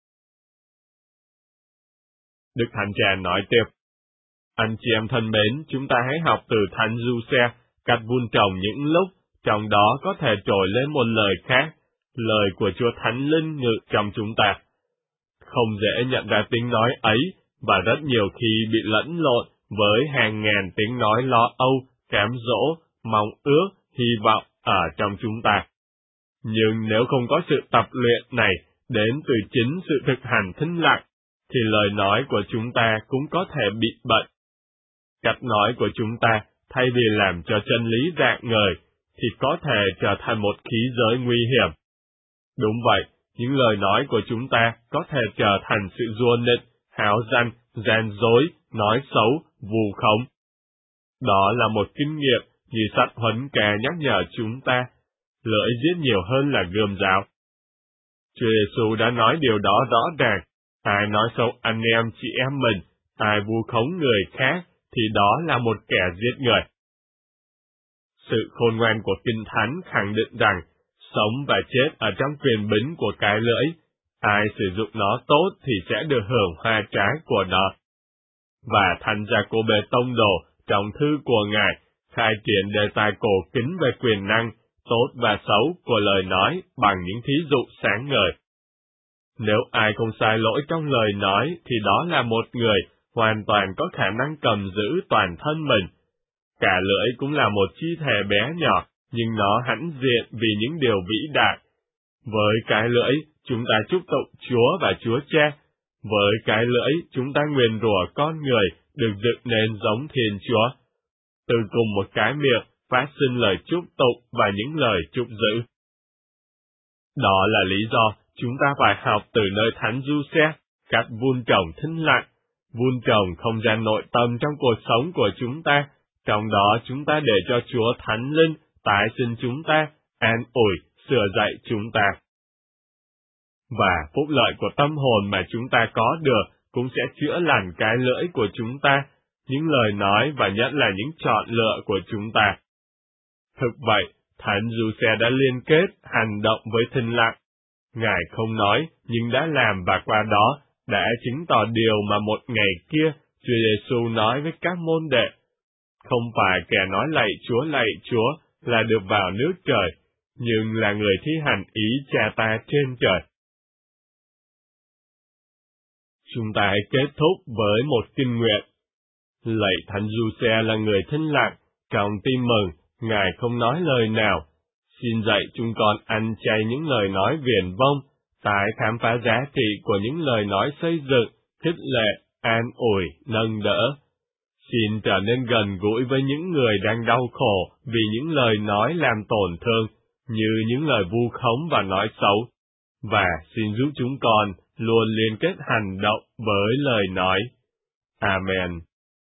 [SPEAKER 7] Đức Thánh Cha nói tiếp: Anh chị em thân mến, chúng ta hãy học từ Thánh Giuse, cách vun trồng những lúc, trong đó có thể trồi lên một lời khác, lời của Chúa Thánh Linh ngự trong chúng ta. Không dễ nhận ra tiếng nói ấy, và rất nhiều khi bị lẫn lộn với hàng ngàn tiếng nói lo âu, cám dỗ, mong ước, hy vọng ở trong chúng ta. Nhưng nếu không có sự tập luyện này đến từ chính sự thực hành thinh lặng, thì lời nói của chúng ta cũng có thể bị bệnh. Cách nói của chúng ta, thay vì làm cho chân lý rạng ngời, thì có thể trở thành một khí giới nguy hiểm. Đúng vậy, những lời nói của chúng ta có thể trở thành sự rua nịnh, háo danh, gian dối, nói xấu, vù khống. Đó là một kinh nghiệm như sách Huấn Ca nhắc nhở chúng ta, lưỡi giết nhiều hơn là gươm giáo. Chúa Giêsu đã nói điều đó rõ ràng, ai nói xấu anh em chị em mình, ai vu khống người khác, thì đó là một kẻ giết người. Sự khôn ngoan của Kinh Thánh khẳng định rằng, sống và chết ở trong quyền bính của cái lưỡi, ai sử dụng nó tốt thì sẽ được hưởng hoa trái của nó. Và Thánh Giacôbê Tông Đồ trong thư của Ngài khai triển đề tài cổ kính về quyền năng, tốt và xấu của lời nói bằng những thí dụ sáng ngời. Nếu ai không sai lỗi trong lời nói thì đó là một người hoàn toàn có khả năng cầm giữ toàn thân mình. Cả lưỡi cũng là một chi thể bé nhỏ, nhưng nó hãnh diện vì những điều vĩ đại. Với cái lưỡi, chúng ta chúc tụng Chúa và Chúa Cha. Với cái lưỡi, chúng ta nguyền rủa con người được dựng nên giống Thiên Chúa. từ cùng một cái miệng phát sinh lời chúc tụng và những lời chúc dữ. Đó là lý do chúng ta phải học từ nơi Thánh Giuse cách vun trồng thinh lặng, vun trồng không gian nội tâm trong cuộc sống của chúng ta, trong đó chúng ta để cho Chúa Thánh Linh tái sinh chúng ta, an ủi, sửa dạy chúng ta. Và phúc lợi của tâm hồn mà chúng ta có được cũng sẽ chữa lành cái lưỡi của chúng ta, những lời nói và nhất là những chọn lựa của chúng ta. Thực vậy, Thánh Giuse đã liên kết hành động với thinh lặng. Ngài không nói, nhưng đã làm và qua đó đã chứng tỏ điều mà một ngày kia Chúa Giêsu nói với các môn đệ. Không phải kẻ nói lạy Chúa lạy Chúa là được vào nước trời, nhưng là người thi hành ý Cha ta trên trời. Chúng ta hãy kết thúc với một kinh nguyện. Lạy Thánh Giuse là người thinh lặng, trong tin mừng, Ngài không nói lời nào. Xin dạy chúng con ăn chay những lời nói viển vông, tái khám phá giá trị của những lời nói xây dựng, khích lệ, an ủi, nâng đỡ. Xin trở nên gần gũi với những người đang đau khổ vì những lời nói làm tổn thương, như những lời vu khống và nói xấu. Và xin giúp chúng con luôn liên kết hành động với lời nói. Amen.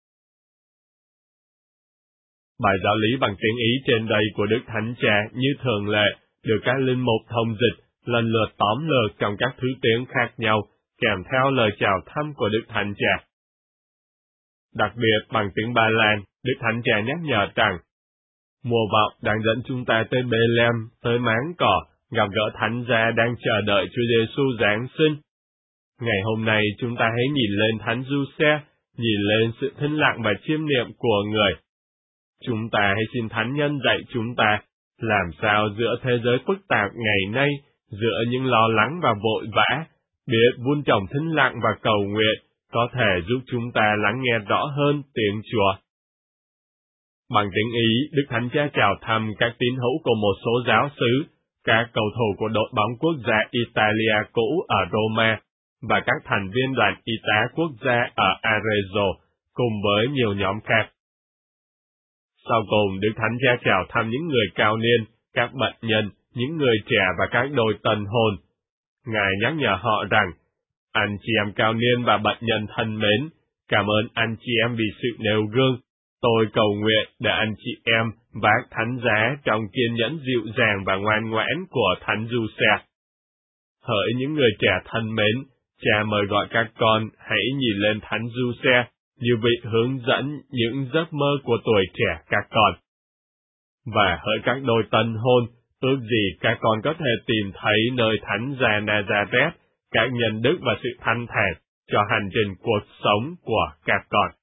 [SPEAKER 7] Bài giáo lý bằng tiếng Ý trên đây của Đức Thánh Cha như thường lệ, được các linh mục thông dịch, lần lượt tóm lược trong các thứ tiếng khác nhau, kèm theo lời chào thăm của Đức Thánh Cha. Đặc biệt bằng tiếng Ba Lan, Đức Thánh Cha nhắc nhở rằng, mùa vọng đang dẫn chúng ta tới Bê-lem, tới máng cỏ, gặp gỡ Thánh Gia đang chờ đợi Chúa Giêsu Giáng sinh. Ngày hôm nay chúng ta hãy nhìn lên Thánh Giuse, nhìn lên sự thinh lặng và chiêm niệm của người. Chúng ta hãy xin Thánh Nhân dạy chúng ta, làm sao giữa thế giới phức tạp ngày nay, giữa những lo lắng và vội vã, biết vun trồng thinh lặng và cầu nguyện, có thể giúp chúng ta lắng nghe rõ hơn tiếng Chúa. Bằng tiếng Ý, Đức Thánh Cha chào thăm các tín hữu của một số giáo xứ, các cầu thủ của đội bóng quốc gia Italia cũ ở Roma, và các thành viên đoàn y tá quốc gia ở Arezzo, cùng với nhiều nhóm khác. Sau cùng, Đức Thánh Cha chào thăm những người cao niên, các bệnh nhân, những người trẻ và các đôi tân hôn. Ngài nhắc nhở họ rằng, anh chị em cao niên và bệnh nhân thân mến, cảm ơn anh chị em vì sự nêu gương. Tôi cầu nguyện để anh chị em vác thánh giá trong kiên nhẫn dịu dàng và ngoan ngoãn của Thánh Giuse. Hỡi những người trẻ thân mến, Cha mời gọi các con hãy nhìn lên Thánh Giuse như vị hướng dẫn những giấc mơ của tuổi trẻ các con. Và hỡi các đôi tân hôn, ước gì các con có thể tìm thấy nơi Thánh Gia Nazareth, các nhân đức và sự thanh thản cho hành trình cuộc sống của các con.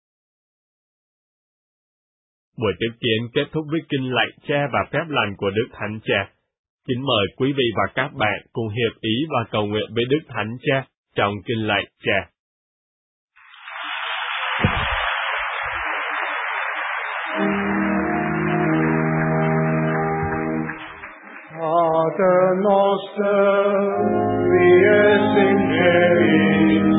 [SPEAKER 7] Buổi tiếp kiến kết thúc với kinh lạy Cha và phép lành của Đức Thánh Cha. Kính mời quý vị và các bạn cùng hiệp ý và cầu nguyện với Đức Thánh Cha trong kinh lạy Cha.
[SPEAKER 4] Pater noster, qui es in celis,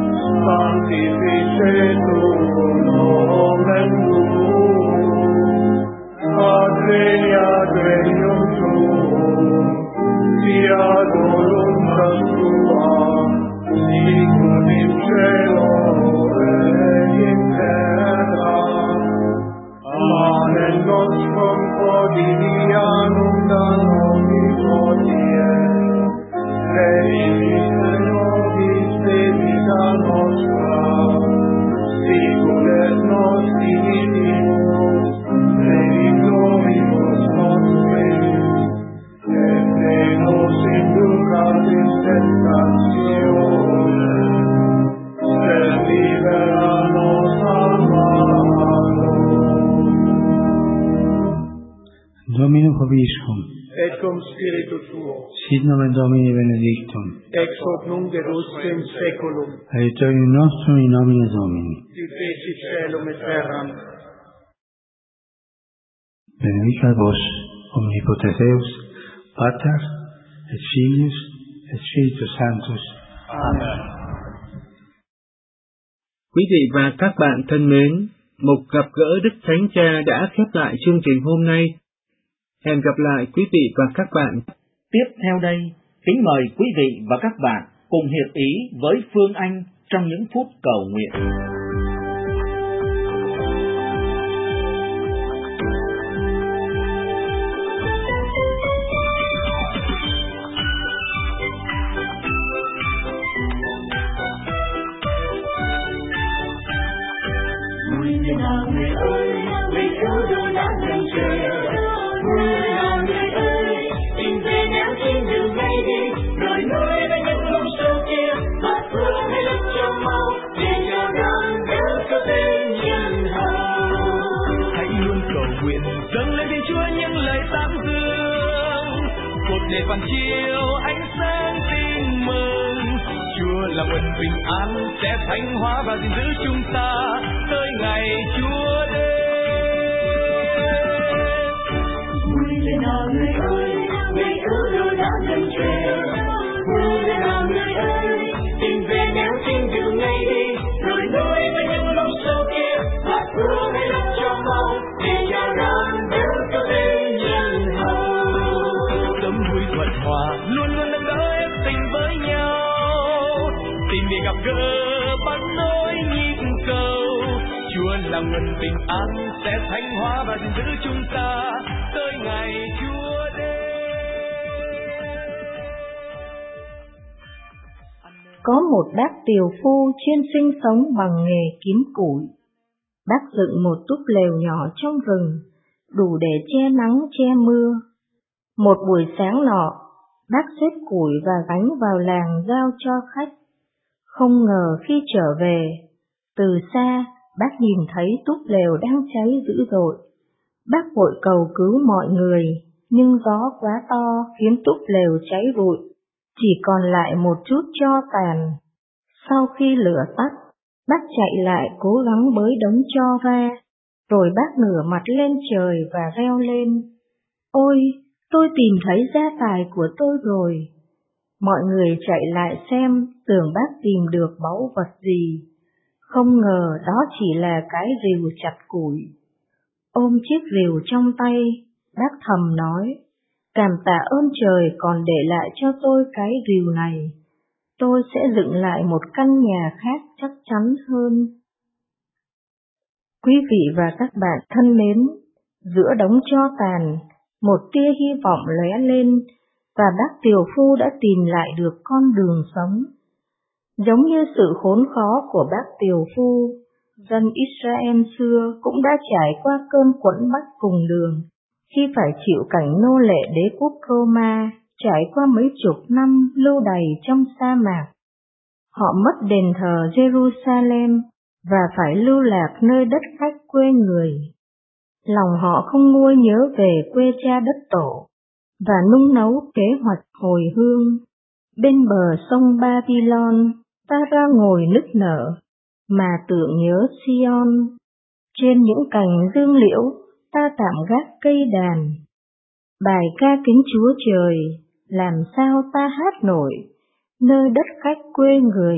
[SPEAKER 4] sanctificetur nomen tuum, adveniat regnum tuum, fiat voluntas tua, sicut in cielo et in terra. Panem nostrum quotidianum da nobis hodie, et dimitte nobis debita nostra, sicut et nos dimittimus debitoribus nostris, et ne nos inducas in tentationem, sed libera nos a malo.
[SPEAKER 8] Domino Hoviscum,
[SPEAKER 4] Et cum spiritu tuo,
[SPEAKER 8] sit nomen Domini benedictum,
[SPEAKER 4] ex hoc nunc et usque in saeculum,
[SPEAKER 8] aiutorium nostrum in nomine Domini.
[SPEAKER 4] qui feci caelum et terram.
[SPEAKER 8] Benedicat vos, omnipotens Deus, Pater, et Filius, et Spiritus Sanctus.
[SPEAKER 4] Amen.
[SPEAKER 1] Quý vị và các bạn thân mến, Mục gặp gỡ Đức Thánh Cha đã khép lại chương trình hôm nay. Hẹn gặp lại quý vị và các bạn.
[SPEAKER 5] Tiếp theo đây, kính mời quý vị và các bạn cùng hiệp ý với Phương Anh trong những phút cầu nguyện.
[SPEAKER 4] Vui nào người ơi, người yêu đôi đã dần trời. Vui nào người ơi, tìm về nẻo trên đường ngày đêm, rồi núi với những lũng sâu kia, bát phương hay lấp cho mau, để chào đón đấng có tên nhân hậu.
[SPEAKER 9] Hãy luôn cầu nguyện dâng lên Thiên Chúa những lời tán dương, một để phản chiếu ánh sáng tin mừng. Chúa là nguồn bình an sẽ thánh hóa và gìn giữ chúng ta tới ngày Chúa đến.
[SPEAKER 4] Vui lên nào người ơi, người yêu đôi đã dần trời. Vui lên nào người ơi, tìm về nẻo trên đường ngày đi, rồi núi với những lũng sâu kia, bát phương hay lấp cho mau, để chào đón đấng có tên nhân hậu.
[SPEAKER 9] Tấm vui thuận hòa luôn luôn nâng đỡ em tình với nhau, tìm để gặp gỡ bắt nối nhịp cầu. Chúa là nguồn bình an sẽ thánh hóa và gìn giữ chúng ta tới ngày Chúa đến.
[SPEAKER 2] Có một bác tiều phu chuyên sinh sống bằng nghề kiếm củi. Bác dựng một túp lều nhỏ trong rừng, đủ để che nắng che mưa. Một buổi sáng nọ, bác xếp củi và gánh vào làng giao cho khách. Không ngờ khi trở về, từ xa, bác nhìn thấy túp lều đang cháy dữ dội. Bác vội cầu cứu mọi người, nhưng gió quá to khiến túp lều cháy rụi, chỉ còn lại một chút tro tàn. Sau khi lửa tắt, bác chạy lại cố gắng bới đống tro ra, rồi bác ngửa mặt lên trời và reo lên: "Ôi, tôi tìm thấy gia tài của tôi rồi!" Mọi người chạy lại xem, tưởng bác tìm được báu vật gì. Không ngờ đó chỉ là cái rìu chặt củi. Ôm chiếc rìu trong tay, bác thầm nói: "Cảm tạ ơn trời còn để lại cho tôi cái rìu này. Tôi sẽ dựng lại một căn nhà khác chắc chắn hơn." Quý vị và các bạn thân mến, giữa đống tro tàn, một tia hy vọng lóe lên, và bác tiều phu đã tìm lại được con đường sống. Giống như sự khốn khó của bác tiều phu, dân Israel xưa cũng đã trải qua cơn quẫn bách cùng đường, khi phải chịu cảnh nô lệ đế quốc Roma, trải qua mấy chục năm lưu đày trong sa mạc. Họ mất đền thờ Jerusalem và phải lưu lạc nơi đất khách quê người. Lòng họ không nguôi nhớ về quê cha đất tổ, và nung nấu kế hoạch hồi hương. Bên bờ sông Babylon, ta ra ngồi nức nở, mà tưởng nhớ Sion. Trên những cành dương liễu, ta tạm gác cây đàn. Bài ca kính Chúa Trời, làm sao ta hát nổi, nơi đất khách quê người.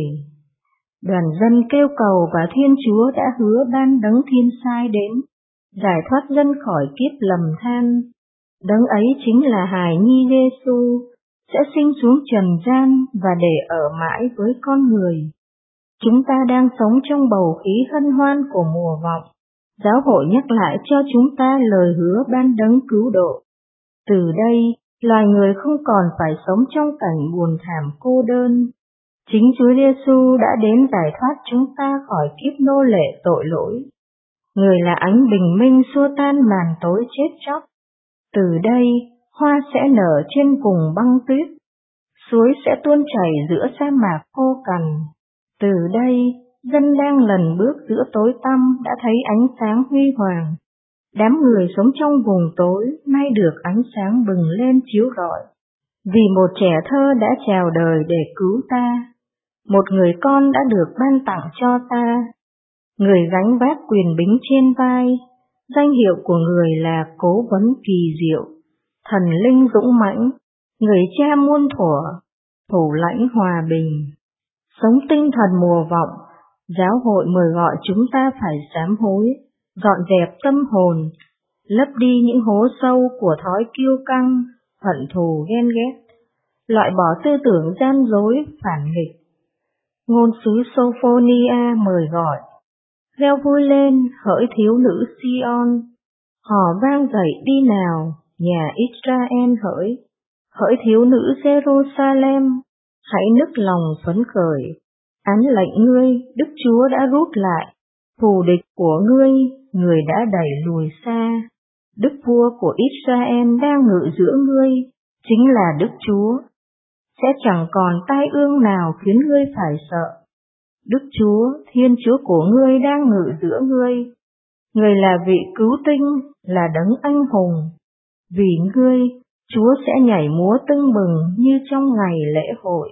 [SPEAKER 2] Đoàn dân kêu cầu và Thiên Chúa đã hứa ban đấng thiên sai đến, giải thoát dân khỏi kiếp lầm than. Đấng ấy chính là hài nhi Giêsu, sẽ sinh xuống trần gian và để ở mãi với con người. Chúng ta đang sống trong bầu khí hân hoan của mùa vọng. Giáo hội nhắc lại cho chúng ta lời hứa ban đấng cứu độ. Từ đây, loài người không còn phải sống trong cảnh buồn thảm cô đơn. Chính Chúa Giêsu đã đến giải thoát chúng ta khỏi kiếp nô lệ tội lỗi. Người là ánh bình minh xua tan màn tối chết chóc. Từ đây, hoa sẽ nở trên vùng băng tuyết, suối sẽ tuôn chảy giữa sa mạc khô cằn. Từ đây, dân đang lần bước giữa tối tăm đã thấy ánh sáng huy hoàng. Đám người sống trong vùng tối nay được ánh sáng bừng lên chiếu rọi. Vì một trẻ thơ đã chào đời để cứu ta, một người con đã được ban tặng cho ta. Người gánh vác quyền bính trên vai, danh hiệu của người là Cố Vấn Kỳ Diệu, Thần Linh Dũng Mãnh, Người Cha Muôn Thuở, Thủ Lãnh Hòa Bình. Sống tinh thần mùa vọng, giáo hội mời gọi chúng ta phải sám hối, dọn dẹp tâm hồn, lấp đi những hố sâu của thói kiêu căng, hận thù ghen ghét, loại bỏ tư tưởng gian dối, phản nghịch. Ngôn sứ Sophonia mời gọi, reo vui lên hỡi thiếu nữ Sion, hò vang dậy đi nào, nhà Israel hỡi, hỡi thiếu nữ Jerusalem, hãy nức lòng phấn khởi, án lệnh ngươi, Đức Chúa đã rút lại, thù địch của ngươi, người đã đẩy lùi xa, Đức vua của Israel đang ngự giữa ngươi, chính là Đức Chúa. Sẽ chẳng còn tai ương nào khiến ngươi phải sợ. Đức Chúa, Thiên Chúa của ngươi đang ngự giữa ngươi. Người là vị cứu tinh, là đấng anh hùng. Vì ngươi, Chúa sẽ nhảy múa tưng bừng như trong ngày lễ hội.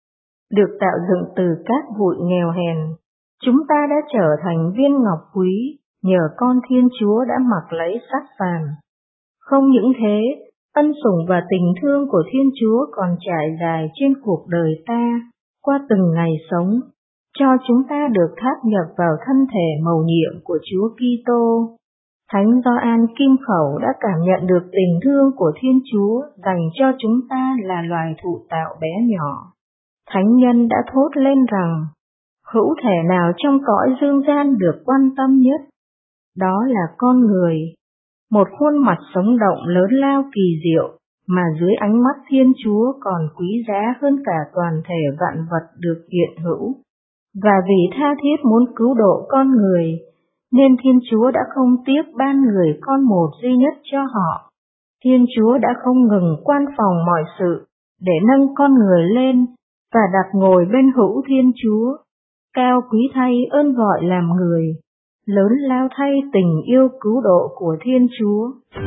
[SPEAKER 2] Được tạo dựng từ cát bụi nghèo hèn, chúng ta đã trở thành viên ngọc quý, nhờ con Thiên Chúa đã mặc lấy sắt phàm. Không những thế, ân sủng và tình thương của Thiên Chúa còn trải dài trên cuộc đời ta, qua từng ngày sống, cho chúng ta được tháp nhập vào thân thể mầu nhiệm của Chúa Kitô. Thánh Gioan Kim Khẩu đã cảm nhận được tình thương của Thiên Chúa dành cho chúng ta là loài thụ tạo bé nhỏ. Thánh nhân đã thốt lên rằng, hữu thể nào trong cõi dương gian được quan tâm nhất? Đó là con người, một khuôn mặt sống động lớn lao kỳ diệu, mà dưới ánh mắt Thiên Chúa còn quý giá hơn cả toàn thể vạn vật được hiện hữu. Và vì tha thiết muốn cứu độ con người, nên Thiên Chúa đã không tiếc ban người con một duy nhất cho họ. Thiên Chúa đã không ngừng quan phòng mọi sự, để nâng con người lên, và đặt ngồi bên hữu Thiên Chúa, cao quý thay ơn gọi làm người, lớn lao thay tình yêu cứu độ của Thiên Chúa.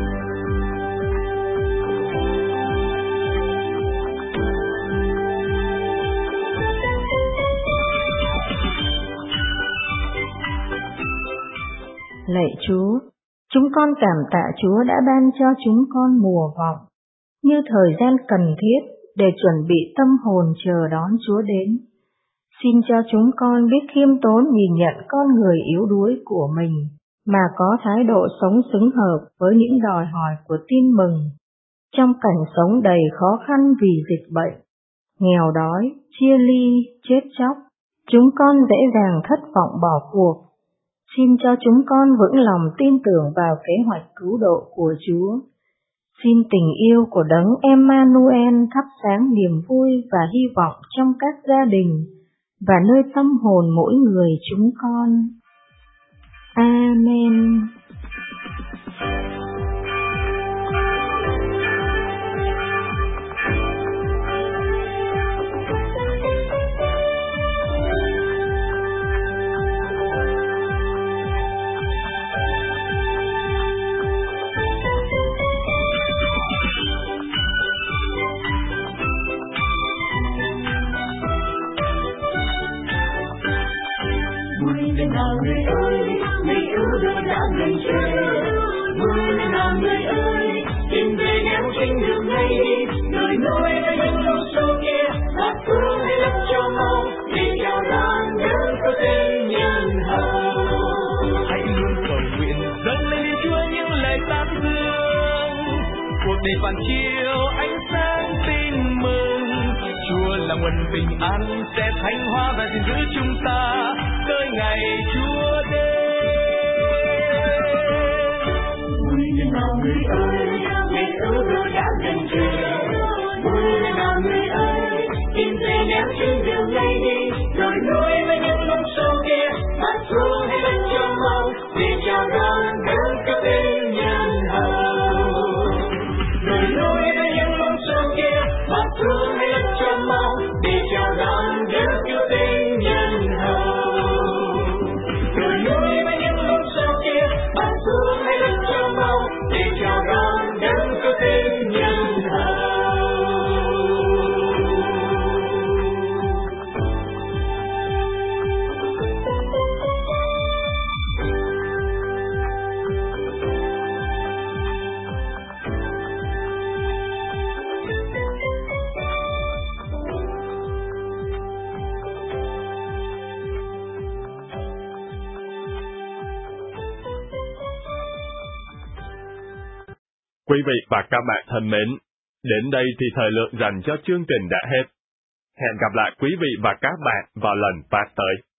[SPEAKER 2] Lạy Chúa, chúng con cảm tạ Chúa đã ban cho chúng con mùa vọng, như thời gian cần thiết để chuẩn bị tâm hồn chờ đón Chúa đến. Xin cho chúng con biết khiêm tốn nhìn nhận con người yếu đuối của mình, mà có thái độ sống xứng hợp với những đòi hỏi của tin mừng. Trong cảnh sống đầy khó khăn vì dịch bệnh, nghèo đói, chia ly, chết chóc, chúng con dễ dàng thất vọng bỏ cuộc. Xin cho chúng con vững lòng tin tưởng vào kế hoạch cứu độ của Chúa. Xin tình yêu của đấng Emmanuel thắp sáng niềm vui và hy vọng trong các gia đình và nơi tâm hồn mỗi người chúng con. Amen.
[SPEAKER 9] nào người ơi, người cứu độ đã gần trời. Vui lên nào người ơi, tìm về nẻo trên đường này đi, người nuôi với những lối sâu kia, hát cứu hãy lấp cho mau, để chào đón đấng có tên nhân hậu. Hãy luôn cầu nguyện dâng lên Thiên Chúa những lời tán dương, cuộc đời phản chiếu ánh sáng tin mừng. Chúa là nguồn bình an sẽ thanh hóa và gìn giữ chúng ta tới ngày Chúa đến. Vui lên nào người ơi, ngày cứu độ đã gần trời. Vui lên nào người ơi, tìm về nẻo trên đường này đi, rồi nuôi với những lông sâu kia, hát ru hay lên cho mau, để chào đón đấng có tên nhân hậu. Rồi nuôi với những lông sâu kia, hát ru hay lên cho mau, để chào đón đấng có tên nhân hậu. Rồi nuôi với những lông sâu kia, hát ru hay lên cho mau, để chào đón đấng có tên nhân hậu.
[SPEAKER 7] Quý vị và các bạn thân mến, đến đây thì thời lượng dành cho chương trình đã hết. Hẹn gặp lại quý vị và các bạn vào lần phát tới.